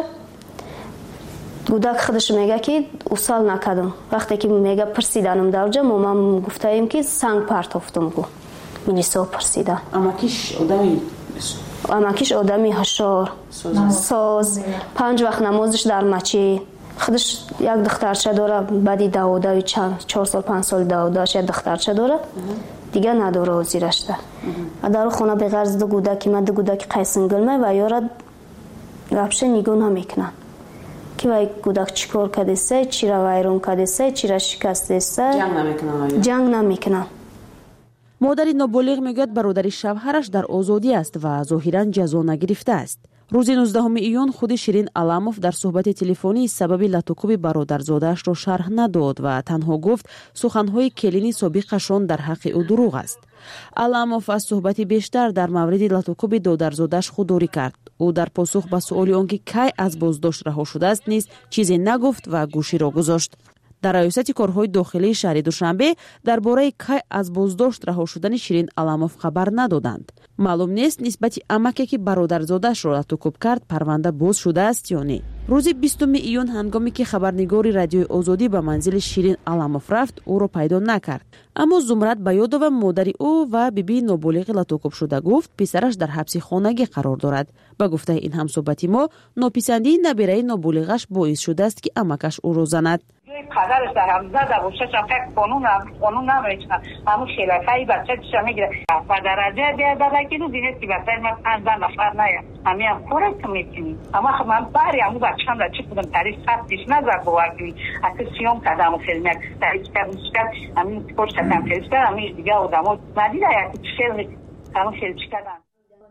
کودک خودش میگه که اصال نکردم. وقتی که میگه پرسیدنم در اونجا مامان گفتیم که سنگ پرتافتم گو میلیسا پرسیدن. امکیش آدمی امکیش آدمی هشار ساز پنج وقت نمازش در مچی. خودش یک دخترچه داره، بعدی داوده چند چهار سال پنج سال داودهش یک دخترچه داره دیگه نداره و زیرش ده. در خونه به غرض دو کودک من دو کودک قیسنگلمه و یارد گپشه نگاه نمیکنن که وای کودک چیکار کرده سه چی را وایرون کرده سه چی را شکسته سه جنگ نمیکنن جنگ نمیکنن. مادر نابالغ میگوید برادر شوهرش در آزادی است و ظاهرا جزا نگرفته است. روز نوزدهم ایون خود شیرین علاموف در صحبت تلفنی سبب لطوکوب برادرزاده‌اش را شرح نداد و تنها گفت سخنهای کلینی سابقشان در حق او دروغ است. علاموف از صحبت بیشتر در مورد لطوکوب دادرزاده‌اش خودداری کرد. او در پاسخ به سؤال آنکه کی از بازداشت رها شده است نیز چیزی نگفت و گوشی را گذاشت. در ریاست کارهای داخلی شهر دوشنبه درباره کی از بازداشت رها شدن شیرین علاموف خبر ندادند. معلوم نیست نسبت امکی که برادرزاده‌اش را لطوکوب کرد پرونده باز شده است یا نه. روز بیستم ایون هنگامی که خبرنگار رادیوی آزادی به منزل شیرین علاموف رفت او را پیدا نکرد، اما زمرت بیادوف مادر او و بیبی نابالغ لطوکوب شده گفت پسرش در حبس خانگی قرار دارد. با گفته این همصحبتی ما ناپسندی نبیره نابالغش باعث شده است که امکش او را زند. پدرش در همزده و ششم فکر قانون قانون نمیشنن همون خیلفهی بچه چشم میگیره و درجه دیگه درکی رو دیگه که بچه من پنجده نفر نیم همین هم خوره که میکنیم اما خب من بری همون بچه هم را چی کدم تاریخ سختیش نظر بوردیم اکر سیوم کرده همون فیلم یک تاریخ کردنش کرد همین کورش کردن فیلم کرد همین دیگه آدم ها مدیده یکی خیلی همون خیلی چی کردن.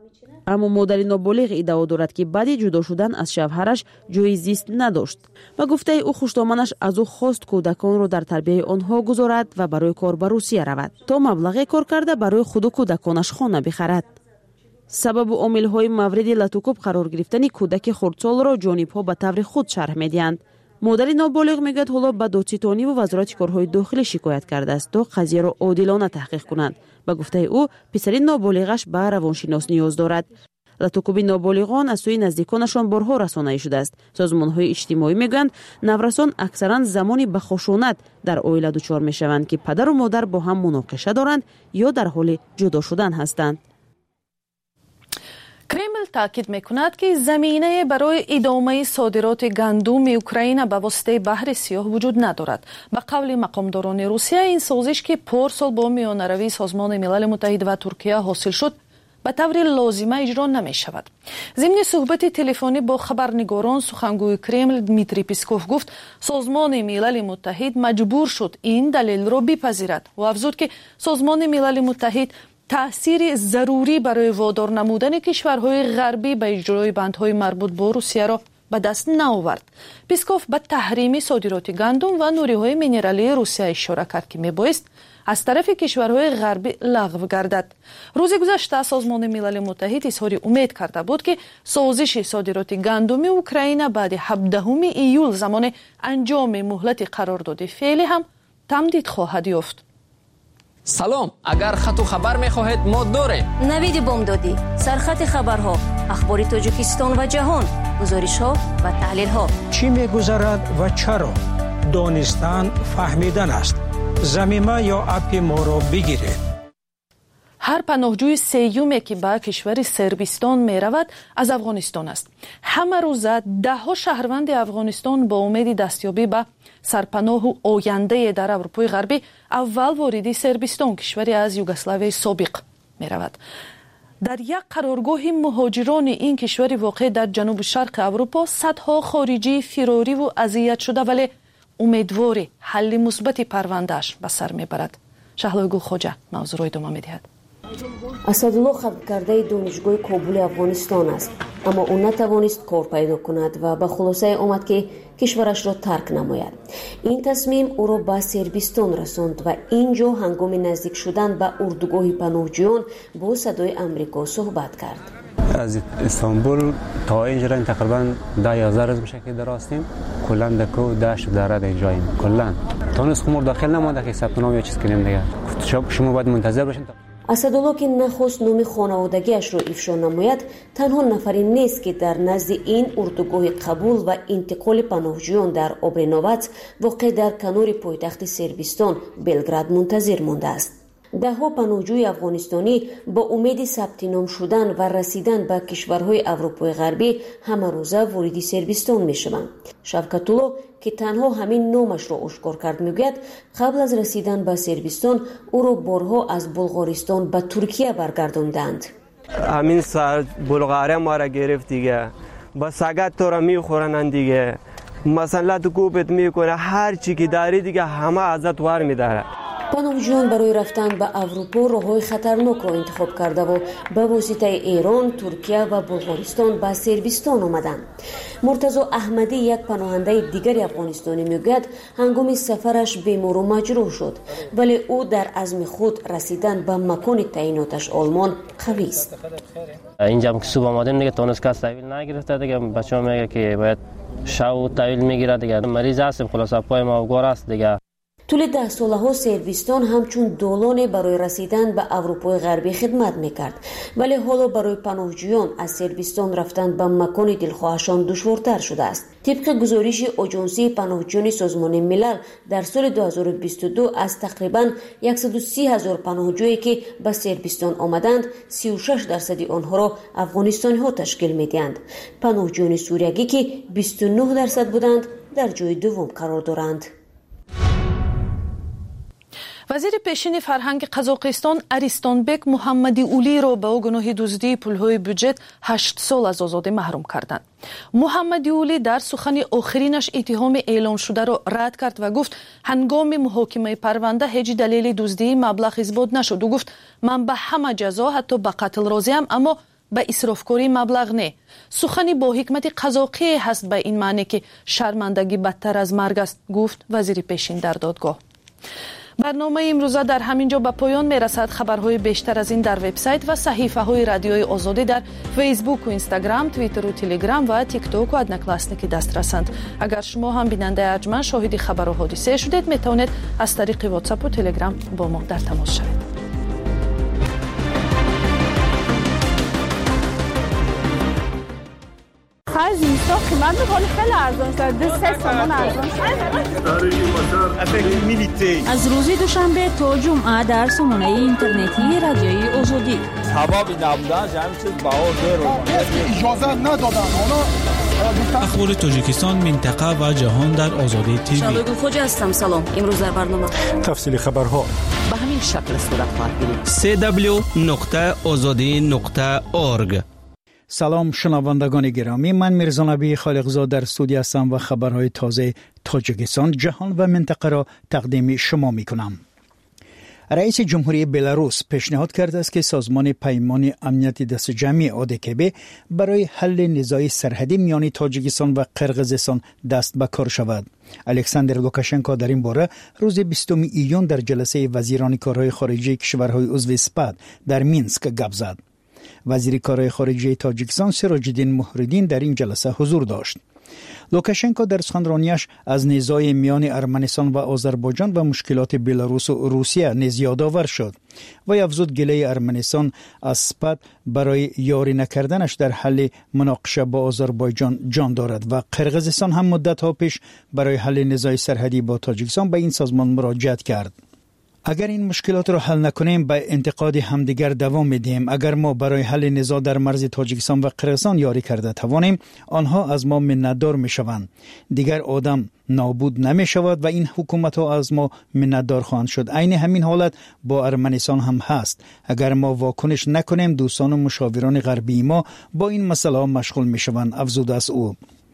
аммо модари ноболиғ иддао дорад ки баъди ҷудо шудан аз шавҳараш ҷойи зист надошт. Ба гуфтаи ӯ хуштоманаш аз ӯ хост кӯдаконро дар тарбияи онҳо гузорад ва барои кор ба Русия равад, то маблағе кор карда барои худу кӯдаконаш хона бихарад. сабабу омилҳои мавриди латукуб қарор гирифтани кӯдаки хурдсолро ҷонибҳо ба таври худ шарҳ медиҳанд. модари ноболиғ мегӯяд ҳоло ба додситониву вазорати корҳои дохилӣ шикоят кардааст то қазияро одилона таҳқиқ кунанд. Ба гуфтаи ӯ писари ноболиғаш ба равоншинос ниёз дорад. латукуби ноболиғон аз сӯи наздиконашон борҳо расонаӣ шудааст. созмонҳои иҷтимоӣ мегӯянд наврасон аксаран замони ба хошонат дар оила дучор мешаванд ки падару модар бо ҳам муноқиша доранд ё дар ҳоли ҷудо шудан ҳастанд. кремл таъкид мекунад ки заминаe барои идомаи содироти гандуми Украина ба воситаи баҳри сиёҳ вуҷуд надорад. Ба қавли мақомдорони Русия, ин созиш ки порсол бо миёнаравии Созмони Милали Муттаҳид ва Туркия ҳосил шуд, ба таври лозима иҷро намешавад. зимни суҳбати телефонӣ бо хабарнигорон сухангӯи Кремл Дмитрий Песков гуфт, Созмони Милали Муттаҳид маҷбур шуд ин далелро бипазирад. ӯ афзуд ки Созмони Милали Муттаҳид таъсири зарурӣ барои водор намудани кишварҳои ғарбӣ ба иҷрои бандҳои марбут бо Русияро ба даст наовард. Песков ба таҳрими содироти гандум ва нуриҳои минералии Русия ишора кард ки мебоист аз тарафи кишварҳои ғарбӣ лағв гардад. рӯзи гузашта Созмони Милали Муттаҳид изҳори умед карда буд ки созиши содироти гандуми Украина баъди ҳабдаҳуми июл замони анҷоми муҳлати қарордоди феълӣ ҳам тамдид хоҳад ёфт. салом, агар хату хабар мехоҳед мо дорем. навиди бомдодӣ, сархати хабарҳо, ахбори Тоҷикистон ва ҷаҳон, гузоришҳо ва таҳлилҳо. чӣ мегузарад ва чаро? донистан фаҳмидан аст. замима ё апи моро бигиред. ҳар паноҳҷӯи сеюме ки ба кишвари Сербистон меравад аз Афғонистон аст. ҳама рӯза даҳҳо шаҳрванди Афғонистон бо умеди дастёбӣ ба сарпаноҳу ояндае дар Аврупои ғарбӣ аввал вориди Сербистон, кишваре аз Югославияи собиқ, меравад. дар як қароргоҳи муҳоҷирони ин кишвари воқеъ дар ҷануби шарқи Аврупо садҳо хориҷии фирориву азият шуда, вале умедвори ҳалли мусбати парвандааш ба сар мебарад. шаҳлои Гулхоҷа мавзӯъро идома медиҳад. асадулло хабаркардаи донишгоҳи Кобули Афғонистон аст, аммо ӯ натавонист кор пайдо кунад ва ба хулосае омад ки кишварашро тарк намояд. ин тасмим ӯро ба Сербистон расонд ва ин ҷо ҳангоми наздик шудан ба урдугоҳи паноҳҷӯён бо садои Амрико суҳбат кард. از استانبول تا اینجا تقریبا ده یازده روز میشه که درستیم. کلا دکو داشت داره در اینجاییم. کلا تونس خمر داخل نمونده که ثبت نام یا چیز کنیم دیگه. شما باید منتظر باشین. асадулло ки нахост номи хонаводагиашро ифшо намояд, танҳо нафаре нест ки дар назди ин урдугоҳи қабул ва интиқоли паноҳҷӯён дар Обреновац воқеъ дар канори пойтахти Сербистон Белград мунтазир мондааст. даҳҳо паноҳҷӯи афғонистонӣ бо умеди сабти ном шудан ва расидан ба кишварҳои Аврупои ғарбӣ ҳамарӯза вориди Сербистон мешаванд. Шавкатулло ки танҳо ҳамин номашро ошкор кард мегӯяд, қабл аз расидан ба Сербистон ӯро борҳо аз Булғористон ба Туркия баргардонданд. ҳамин сар булғария мара гирифт дига, ба сагат тора мехӯрананд дига, масаллат кӯбет мекуна, ҳар чӣ ки дарӣ дига ҳама азат вар медарад. паноҳҷӯён барои рафтан ба Аврупо роҳҳои хатарнокро интихоб кардаву ба воситаи Эрон, Туркия ва Булғористон ба Сербистон омаданд. Муртазо Аҳмадӣ, як паноҳандаи дигари афғонистонӣ мегӯяд, ҳангоми сафараш бемору маҷрӯҳ шуд, вале ӯ дар азми худ расидан ба макони таъиноташ Олмон қавист. اینجا که صبح آمدیم دیگه تونس کس تحویل نگرفته دیگه، بچه‌ها میگه که باید شب تحویل میگیره دیگه. مریض هستیم، خلاص پای ما اوگار است دیگه. طول ده ساله‌ها سربیستان همچون دولانه برای رسیدن به اروپای غربی خدمت میکرد، ولی حالا برای پناهجویان از سربیستان رفتن به مکان دلخواهشان دشوارتر شده است. طبق گزارش آژانسی پناهجویان سازمان ملل در سال دو هزار و بیست و دو از تقریباً صد و سی هزار پناهجویی که به سربیستان آمدند، سی و شش درصد آنها را افغانستانی ها تشکیل میدهند. پناهجویان سوریایی که بیست و نه درصد بودند در جای دوم قرار دارند. وزیر پیشین فرهنگ قزاقستان Аристонбек Муҳаммадиулиро ба гуноҳи дуздии пулҳои бюджет ҳашт сол аз озодӣ маҳрум карданд. Муҳаммадиулӣ дар сухани охиринаш иттиҳоми эълоншударо рад кард ва гуфт, ҳангоми муҳокимаи парванда ҳеҷ далели дуздии маблағ исбот нашуд. ӯ гуфт, ман ба ҳама ҷазо, ҳатто ба қатл розиам, аммо به اسرافکاری مبلغ نه. سخنی با حکمت قضاقی هست به این معنی که شرمندگی بدتر از مرگ است، گفت وزیر پیشین در دادگاه. برنامه امروزه در همینجا به پایان میرسد. خبرهای بیشتر از این در وبسایت و صحیفه های رادیوی آزادی در فیسبوک و اینستاگرام، توییتر و تلگرام و تیک توک و ادنکلاسنیکی دسترسند. اگر شما هم بیننده ارجمند شاهد خبر و حادثه شدید، میتوانید از طریق واتساپ و تلگرام با ما در تماس شوید. از اینستا قیمت بکنی خیلی ارزان شد. دو سه تومان ارزان شد. از روز دوشنبه تا جمعه در سامانه اینترنتی رادیوی آزادی. سبب نبودن همین چیز بها زیرو. اجازه ندادن. اخبار تاجیکستان، منطقه و جهان در آزادی تیوی. شالوی خوجا هستم. سلام. امروز در برنامه تفصیل خبرها به همین شکل صورت خواهد گرفت. سه دبلیو نقطه آزادی نقطه اورگ. سلام شنوندگان گرامی، من میرزا نبی خالقزاد در استودیو هستم و خبرهای تازه تاجیکستان، جهان و منطقه را تقدیم شما می کنم. رئیس جمهوری بلاروس پیشنهاد کرده است که سازمان پیمان امنیت دست جمعی آدکبه برای حل نزاع سرحدی میان تاجیکستان و قرقیزستان دست به کار شود. الکساندر لوکاشنکو در این باره روز بیستم ایون در جلسه وزیران کارهای خارجی کشورهای عضو اسپاد در مینسک گپ زد. وزیر کارهای خارجی تاجیکستان سراج الدین محردین در این جلسه حضور داشت. لوکاشنکو در سخنرانیش از نزاع میان ارمنستان و آذربایجان و مشکلات بلاروس و روسیه نیز یادآور شد و افزود گله ارمنستان از اسپاد برای یاری نکردنش در حل مناقشه با آذربایجان جان دارد و قرقیزستان هم مدت‌ها پیش برای حل نزاع سرحدی با تاجیکستان به این سازمان مراجعت کرد. اگر این مشکلات را حل نکنیم به انتقاد همدیگر دوام میدیم. اگر ما برای حل نزاع در مرز تاجیکستان و قرقیزستان یاری کرده توانیم، آنها از ما منتدار میشوند. دیگر آدم نابود نمی شود و این حکومت ها از ما منتدار خواهند شد. عین همین حالت با ارمنستان هم هست. اگر ما واکنش نکنیم، دوستان و مشاوران غربی ما با این مسئله مشغول میشوند، افزود است او.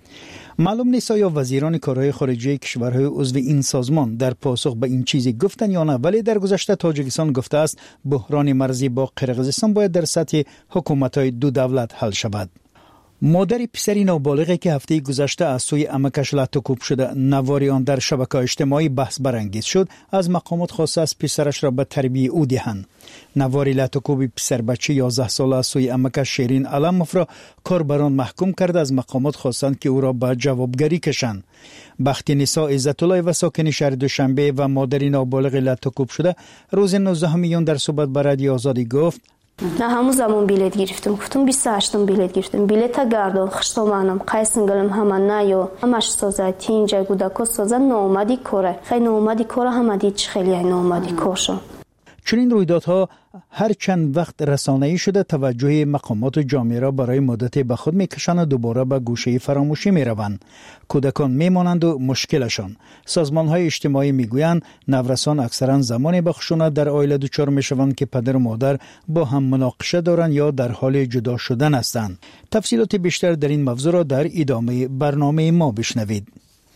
معلوم نیست آیا وزیران کارهای خارجی کشورهای عضو این سازمان در پاسخ به این چیزی گفتن یا نه، ولی در گذشته تاجیکستان گفته است بحران مرزی با قرقیزستان باید در سطح حکومت‌های دو دولت حل شود. مادر پسری نابالغی که هفته گذشته از سوی عمکش لطوکوب شده، نواری آن در شبکه‌های اجتماعی بحث برانگیز شد، از مقامات خواسته از پسرش را به تربیت او دهند. نواری لطوکوب پسر بچه یازده ساله از سوی عمکش شیرین علموف را کاربران محکوم کرده، از مقامات خواستند که او را به جوابگری کشند. بختی نسا عزت الله و ساکن شهر دوشنبه و مادر نابالغ لطوکوب شده روز نوزدهم میون در صحبت با رادیو آزادی گفت: نه همون زمان بیلیت گرفتم، گفتم بیست و هشتم بیلیت گرفتم، بیلیت گردون خشتومانم قیسن گلم همه نیو همش سازه تینجا گودکو سازه نومدی کره خیلی نومدی کره همه دیچ خیلی نومدی کشم. چون این رویدادها هر چند وقت رسانه‌ای شده، توجه مقامات جامعه را برای مدت به خود میکشند و دوباره به گوشه فراموشی میروند. کودکان میمانند و مشکلشان. سازمان‌های اجتماعی میگویند نورسان اکثرا زمانی به خشونت در عائله دچار میشوند که پدر و مادر با هم مناقشه دارند یا در حال جدا شدن هستند. تفصیلات بیشتر در این موضوع را در ادامه برنامه ما بشنوید.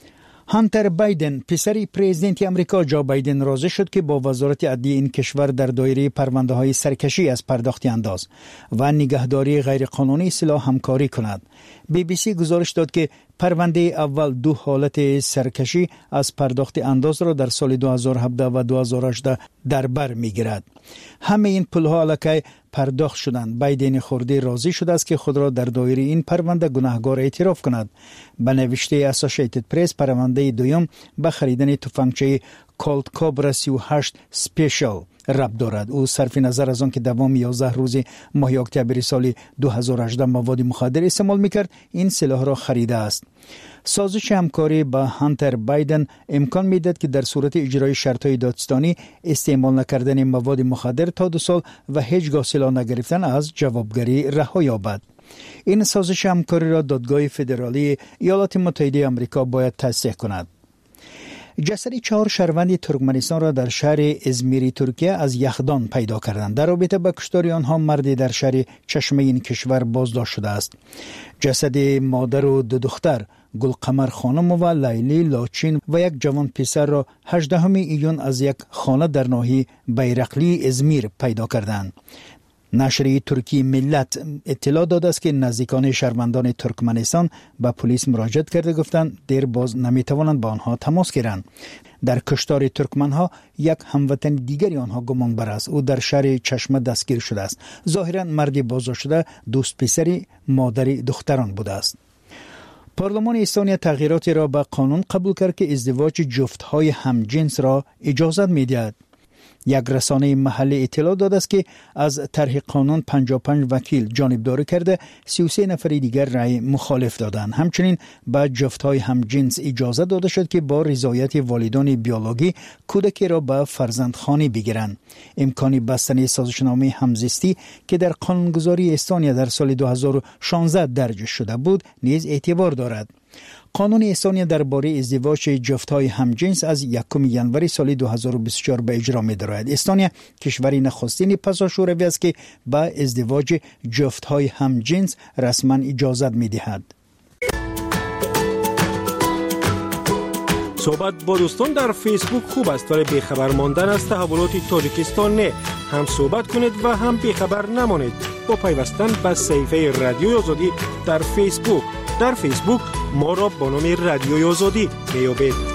هانتر بایدن پسر پرزیدنت امریکا جو بایدن راضی شد که با وزارت عدلیه این کشور در دایره پرونده های سرکشی از پرداخت انداز و نگهداری غیرقانونی سلاح همکاری کند. بی بی سی گزارش داد که پرونده اول دو حالت سرکشی از پرداخت انداز را در سال دو هزار و هفده و دو هزار و هجده در بر میگیرد. همه این پولها الکی پرداخت شدند. بایدن خورده راضی شده است که خود را در دایره این پرونده گناهکار اعتراف کند. به نوشته اسوسییتد پرس، پرونده دوم به خریدن تفنگچه کولت کابرا سی و هشت سپیشل ربط دارد. او صرف نظر از آن که دوام یازده روز ماه اکتبر سال دو هزار و هجده مواد مخدر استعمال میکرد، این سلاح را خریده است. سازش همکاری با هانتر بایدن امکان میداد که در صورت اجرای شرطهای دادستانی استعمال نکردن مواد مخدر تا دو سال و هیچگاه سلاح نگرفتن از جوابگری رها یابد. این سازش همکاری را دادگاه فدرالی ایالات متحده آمریکا باید تصدیق کند. جسد چهار شهروند ترکمنستان را در شهر ازمیری ترکیه از یخدان پیدا کردند. در رابطه با کشتار آنها مردی در شهر چشمه این کشور بازداشت شده است. جسد مادر و دو دختر گلقمر خانم و لیلی لاچین و یک جوان پسر را هجدهم ایون از یک خانه در ناحیه بیرقلی ازمیر پیدا کردند. نشریه ترکی ملت اطلاع داده است که نزدیکان شهروندان ترکمنستان به پلیس مراجعت کرده گفتند دیر باز نمیتوانند با آنها تماس گیرند. در کشتار ترکمنها یک هموطن دیگری آنها گمانبر است. او در شهر چشمه دستگیر شده است. ظاهرا مردی بازداشت شده دوست پسری مادری دختران بوده است. پارلمان استونیا تغییراتی را به قانون قبول کرد که ازدواج جفت‌های همجنس را اجازه می‌دهد. یک رسانه محلی اطلاع داده است که از طرح قانون پنجاه و پنج وکیل جانبداری کرده، سی و سه نفر دیگر رأی مخالف دادند. همچنین به جفت‌های همجنس اجازه داده شد که با رضایت والدان بیولوژی کودکی را به فرزندخانه بگیرند. امکان بستن سازشنامه همزیستی که در قانونگذاری استونیا در سال دو هزار و شانزده درج شده بود نیز اعتبار دارد. قانون استونیا درباره ازدواج جفت‌های همجنس از یکم ژانویه سال دو هزار و بیست و چهار به اجرا می‌دارد. استونیا کشوری نخستین پس از شوروی است که به ازدواج جفت‌های همجنس رسما اجازه می‌دهد. صحبت با دوستان در فیسبوک خوب است ولی بیخبر ماندن از تحولات تاجیکستان نه. هم صحبت کنید و هم بیخبر نمانید با پیوستن به صفحه رادیوی آزادی در فیسبوک. در فیسبوک ما را با نام رادیوی آزادی میابید.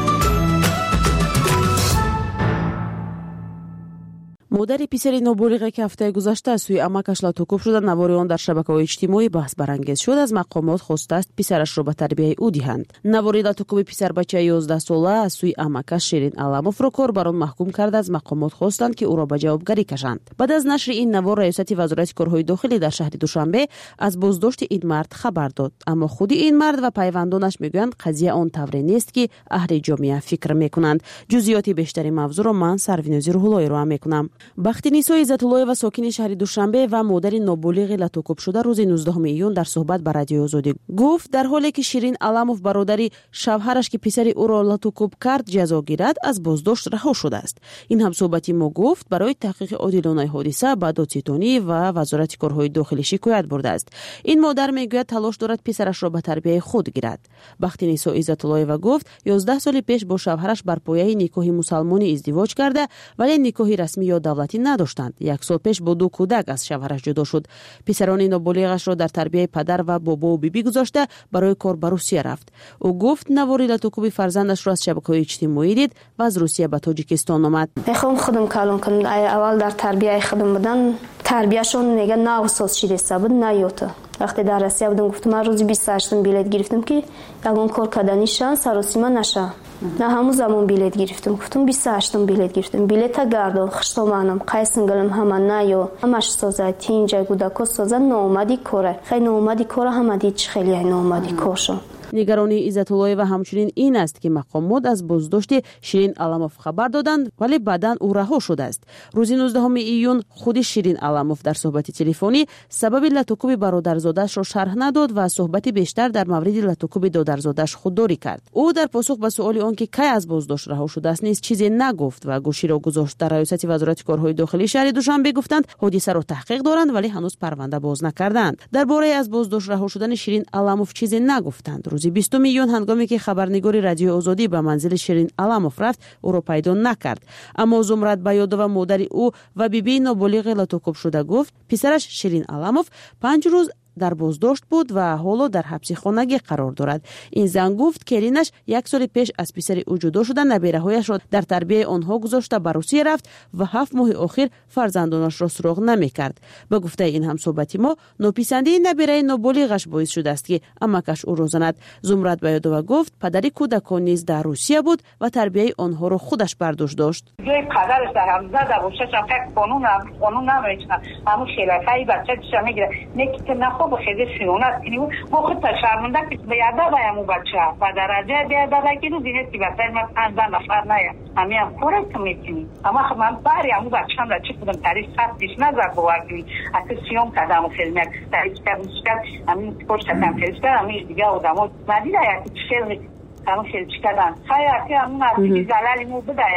مادر پسری نابالغ که هفته گذشته از سوی عمکش لاتوکوب شده، نوار آن در شبکه‌های اجتماعی بحث برانگیز شد. از مقامات خواسته است پسرش را به تربیت او دهند. نوار لاتوکوب پسر بچه یازده ساله از سوی عمکش شیرین علاموف را کاربران محکوم کرده. از مقامات خواستند که او را به جوابگری کشند. بعد از نشر این نوار ریاست وزارت کارهای داخلی در شهر دوشنبه از بازداشت این مرد خبر داد، اما خود این مرد و پیوندانش میگویند قضیه آن طوری نیست که اهل جامعه فکر میکنند. جزئیات بیشتری موضوع را من سروینوزی روح‌اللهی را میکنم. بختی‌نیسا عزت‌اللهی و ساکن شهر دوشنبه و مادر نابالغ لاتوکوب شده روز نوزدهم ایون در صحبت با رادیو آزادی گفت در حالی که شیرین علاموف برادری شوهرش که پسری او را لاتوکوب کرد جزا گیرد از بازداشت رها شده است. این هم صحبتی ما گفت برای تحقیق عادلانه حادثه به دادستانی و وزارت کارهای داخلی شکایت برده است. این مادر میگوید تلاش دارد پسرش را به تربیت خود گیرد. بختی‌نیسا عزت‌اللهی و گفت یازده سال پیش با شوهرش بر پایه نکاح مسلمانی ازدواج کرده ولی نکاح رسمی یا دولتی نداشتند. یک سال پیش با دو کودک از شوهرش جدا شد. پسران نابالغش را در تربیت پدر و بابا و بیبی گذاشته برای کار به روسیه رفت. او گفت نواری لاتوکوب فرزندش را از شبکه‌های اجتماعی دید و از روسیه به تاجیکستان آمد. میخوام خودم کلان کنم. اول در تربیت خودم بودن تربیتشون میگه نه اساس چیزی بود نه یوتا. وقتی در روسیه بودم گفتم من روزی بیست و هشت بلیط گرفتم که یگان کار کردنی شان سراسیما نشه. نه همون زمان بلیط گرفتم گفتم بیست و هشت بلیط گرفتم بلیط گردون خشتمانم قیسنگلم همه نه یو همش سازاتی اینجا گوداکو سازن نومدی کاره خیلی نومدی کاره همه دید خیلی نومدی کارشون. نگرانی عزت‌اللهی و همچنین این است که مقامات از بازداشت شیرین علاموف خبر دادند ولی بعداً او رها شده است. روز نوزدهم ایون خود شیرین علاموف در صحبت تلفنی سبب لاتوکوب برادرزادش را شرح نداد و صحبت بیشتر در مورد لاتوکوب دادرزادش خودداری کرد. او در پاسخ به سؤال آنکه کی از بازداشت رها شده است نیز چیزی نگفت و گوشی را گذاشت. در ریاست وزارت کارهای داخلی شهر دوشنبه گفتند حادثه را تحقیق دارند ولی هنوز پرونده باز نکردند. درباره از بازداشت رها شدن شیرین علاموف چیزی نگفتند. روز بیستم ایون هنگامی که خبرنگار رادیو آزادی به منزل شیرین علاموف رفت او را پیدا نکرد، اما زمرد بیاده و مادر او و بیبی نابالغ لاتوکوب شده گفت پسرش شیرین علاموف پنج روز در بازداشت بود و حالا در حبس خانگی قرار دارد. این زن گفت کرینش یک سال پیش از پسر او جدا شده، نبیره‌هایش را در تربیت آنها گذاشته به روسیه رفت و هفت ماه اخیر فرزندانش را سراغ نمی‌کرد. به گفته این همصحبتی ما ناپسندی نبیره نابالغش باعث شده است که عمکش او را زند. زمرد بیاده و گفت پدری کودکان نیز در روسیه بود و تربیت آنها را خودش برداشت داشت. جای پدرش در همزه در روسیه فکر قانون قانون نمی‌کنه. همون خلافی بچه چه میگیره نکته با خیلی سیونت اینو با خود شرمنده که به یاد بایم اون بچه و درجه بیاد که رو دیگه که بچه من پنجاه نفر نیم همین هم کورش میکنی اما خب من باری همون بچه هم را چه کدوم تاریخ خطیش نظر بواردی اصلا سیوم کردم و فیلمت تاریخ کردم شکر همین کورش کردم فیلمش کردم همیش دیگه آدم ها ندیده یکی فیلم همون خیلی چی کردن خیلی همون عرضی زلالی مو بدایم.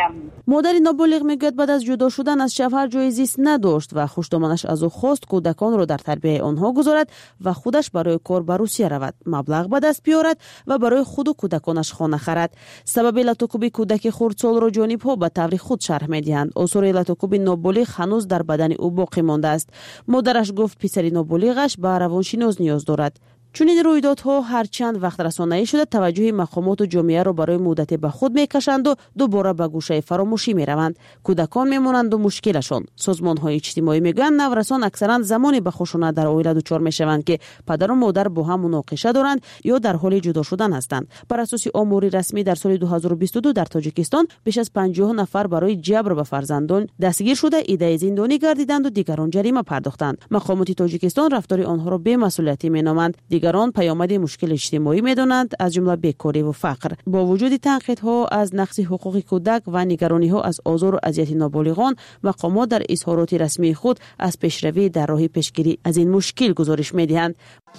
مادر نابالغ میگوید بعد از جدا شدن از شوهر جای زیست نداشت و خوشدامنش از او خواست کودکان را در تربیت آنها گذارد و خودش برای کار به روسیه رود، مبلغ به دست بیارد و برای خود و کودکانش خانه خرد. سبب لاتوکوبی کودک خردسال را جانب‌ها به طور خود شرح می‌دهند. آثار لاتوکوبی نابالغ هنوز در بدن او باقی مانده است. مادرش گفت پسری نابالغش به روانشناس نیاز دارد. چون این رویدادها هر چند وقت رسانه‌ای شده، توجه مقامات و جامعه را برای مدت به خود میکشند و دوباره به گوشه فراموشی میروند. کودکان میمونند و مشکلشان. سازمان‌های اجتماعی میگویند نورسان اکثرا زمانی به خشونت در عائله دچار میشوند که پدر و مادر با هم مناقشه دارند یا در حال جدا شدن هستند. بر اساس آمار رسمی در سال دو هزار و بیست و دو در تاجیکستان بیش از پنجاه نفر برای جبر به فرزندان دستگیر شده، ایده زندانی گردیدند و دیگران جریمه پرداختند. مقامات تاجیکستان رفتار آنها را بی‌مسئولیتی مینامند. دیگران پیامد مشکل اجتماعی می‌دانند، از جمله بیکاری و فقر. با وجود تنقیدها از نقض حقوق کودک و نگرانی‌ها از آزار و اذیت نابالغان، مقامات در اظهارات رسمی خود از پیشروی در راه پیشگیری از این مشکل گزارش می‌دهند.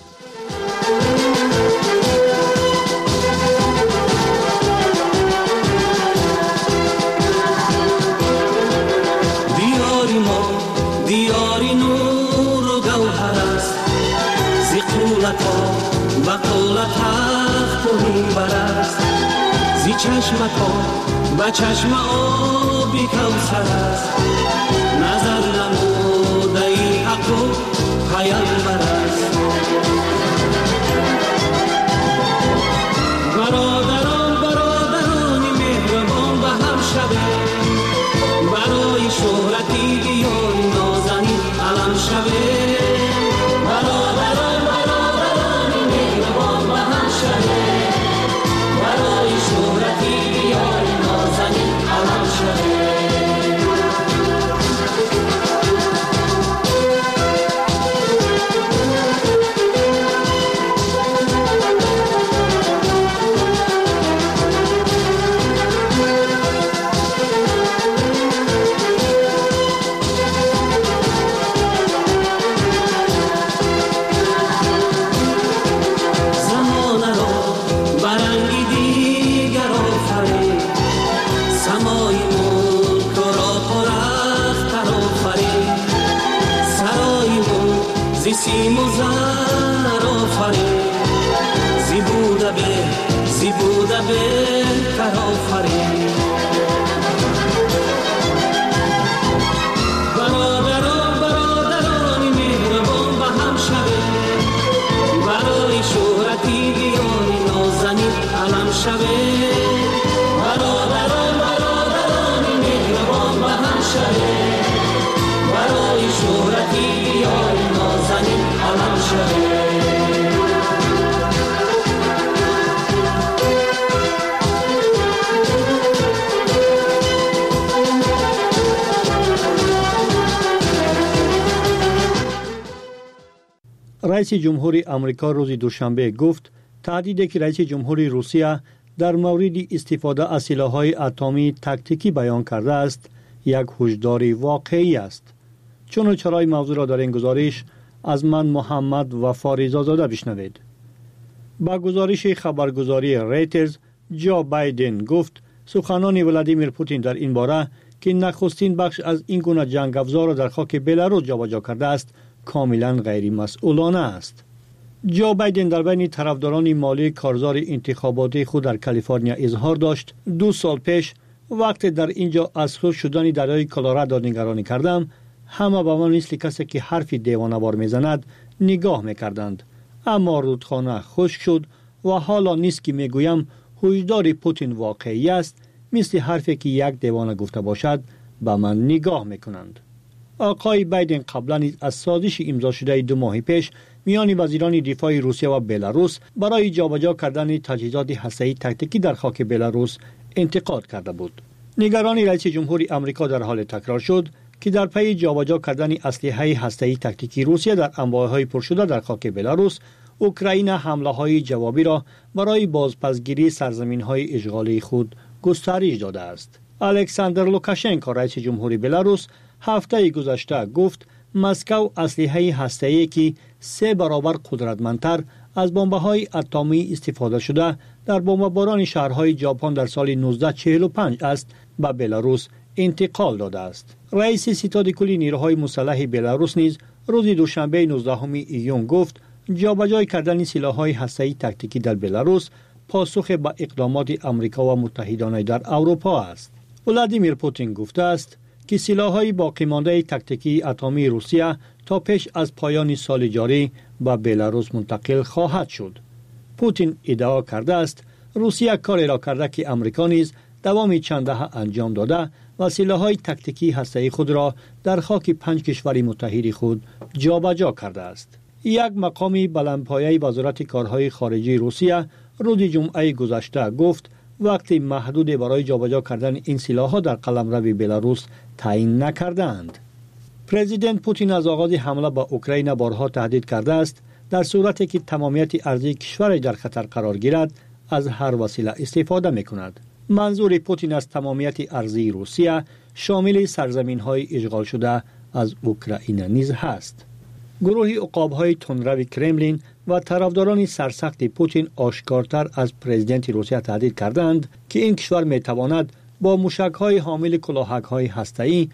دیاری ما دیاری نور و گوهر است، زیقولتا بقولت تخت و میبر است، زی چشمکا به چشم آبی کوثر است، نظر نموده ای حق و پیامبر است. برادران برادران مهربان به هم شوه، برای شهرتی دیاری نازنین علم شوه. سیم و زر آفرین، زی بوده به زی بوده به تر آفرین. برادران برادران مهربان به هم شوه، برای شهرتی دیاری نازنین علم شوه. برادران برادران مهربان به هم شوه، برای شهرتی دیاری نازنین علم شوه. رئیس جمهوری آمریکا روز دوشنبه گفت تهدیدی که رئیس جمهوری روسیه در مورد استفاده از سلاح‌های اتمی تاکتیکی بیان کرده است یک هشدار واقعی است. چون چرای موضوع را در این گزارش از من محمد وفا زاده بشنوید. با گزارش خبرگزاری ریترز، جو بایدن گفت سخنان ولادیمیر پوتین در این باره که نخستین بخش از این گونه جنگ افزار را در خاک بلاروس جابجا کرده است کاملا غیر مسئولانه است. جو بایدن در بین طرفداران مالی کارزار انتخاباتی خود در کالیفرنیا اظهار داشت دو سال پیش وقتی در اینجا از خشک شدن دریای کلرادو نگرانی کردم، همه با من مثل کسی که حرفی دیوانه بار میزند نگاه میکردند. اما رودخانه خشک شد و حالا نیست که میگویم هشدار پوتین واقعی است، مثل حرفی که یک دیوانه گفته باشد به من نگاه میکنند. آقای بایدن قبلا از سازش امضا شده دو ماه پیش میان وزیران دفاع روسیه و بلاروس برای جابجا کردن تجهیزات هسته‌ای تاکتیکی در خاک بلاروس انتقاد کرده بود. نگرانی رئیس جمهوری آمریکا در حال تکرار شد که در پی جابجا کردن اسلحه هسته‌ای تاکتیکی روسیه در انبارهای پرشده در خاک بلاروس، اوکراین حمله‌های جوابی را برای بازپسگیری سرزمین‌های اشغالی خود گسترش داده است. الکساندر لوکاشنکو رئیس جمهوری بلاروس هفته گذشته گفت مسکو اسلحه هسته‌ای که سه برابر قدرتمندتر از بمب‌های اتمی استفاده شده در بمباران شهرهای ژاپن در سال نوزده چهل و پنج است به بلاروس انتقال داده است. رئیس ستاد کلی نیروهای مسلح بلاروس نیز روز دوشنبه نوزدهم ایون گفت جابجایی کردن سلاح‌های هسته‌ای تاکتیکی در بلاروس پاسخ به اقدامات آمریکا و متحدان در اروپا است. ولادیمیر پوتین گفته است که سلاح‌های باقی مانده تاکتیکی اتمی روسیه تا پیش از پایان سال جاری به بلاروس منتقل خواهد شد. پوتین ادعا کرده است روسیه کاری را کرده که آمریکا نیز دوام چند دهه انجام داده و سلاح‌های تاکتیکی هسته‌ای خود را در خاک پنج کشور متحد خود جابجا کرده است. یک مقامی بلندپایه وزارت کارهای خارجه روسیه روز جمعه گذشته گفت وقتی محدود برای جابجا کردن این سلاح‌ها در قلمرو بلاروس تعیین نکردند. پرزیدنت پوتین از آغاز حمله به اوکراین بارها تهدید کرده است در صورتی که تمامیت ارضی کشورش در خطر قرار گیرد از هر وسیله استفاده می‌کند. منظور پوتین از تمامیت ارضی روسیه شامل سرزمین‌های اشغال شده از اوکراین نیز است. گروه عقاب‌های تندرو کرملین و طرفداران سرسخت پوتین آشکارتر از پرزیدنت روسیه تهدید کردند که این کشور می‌تواند با موشک‌های حامل کلاهک‌های هسته‌ای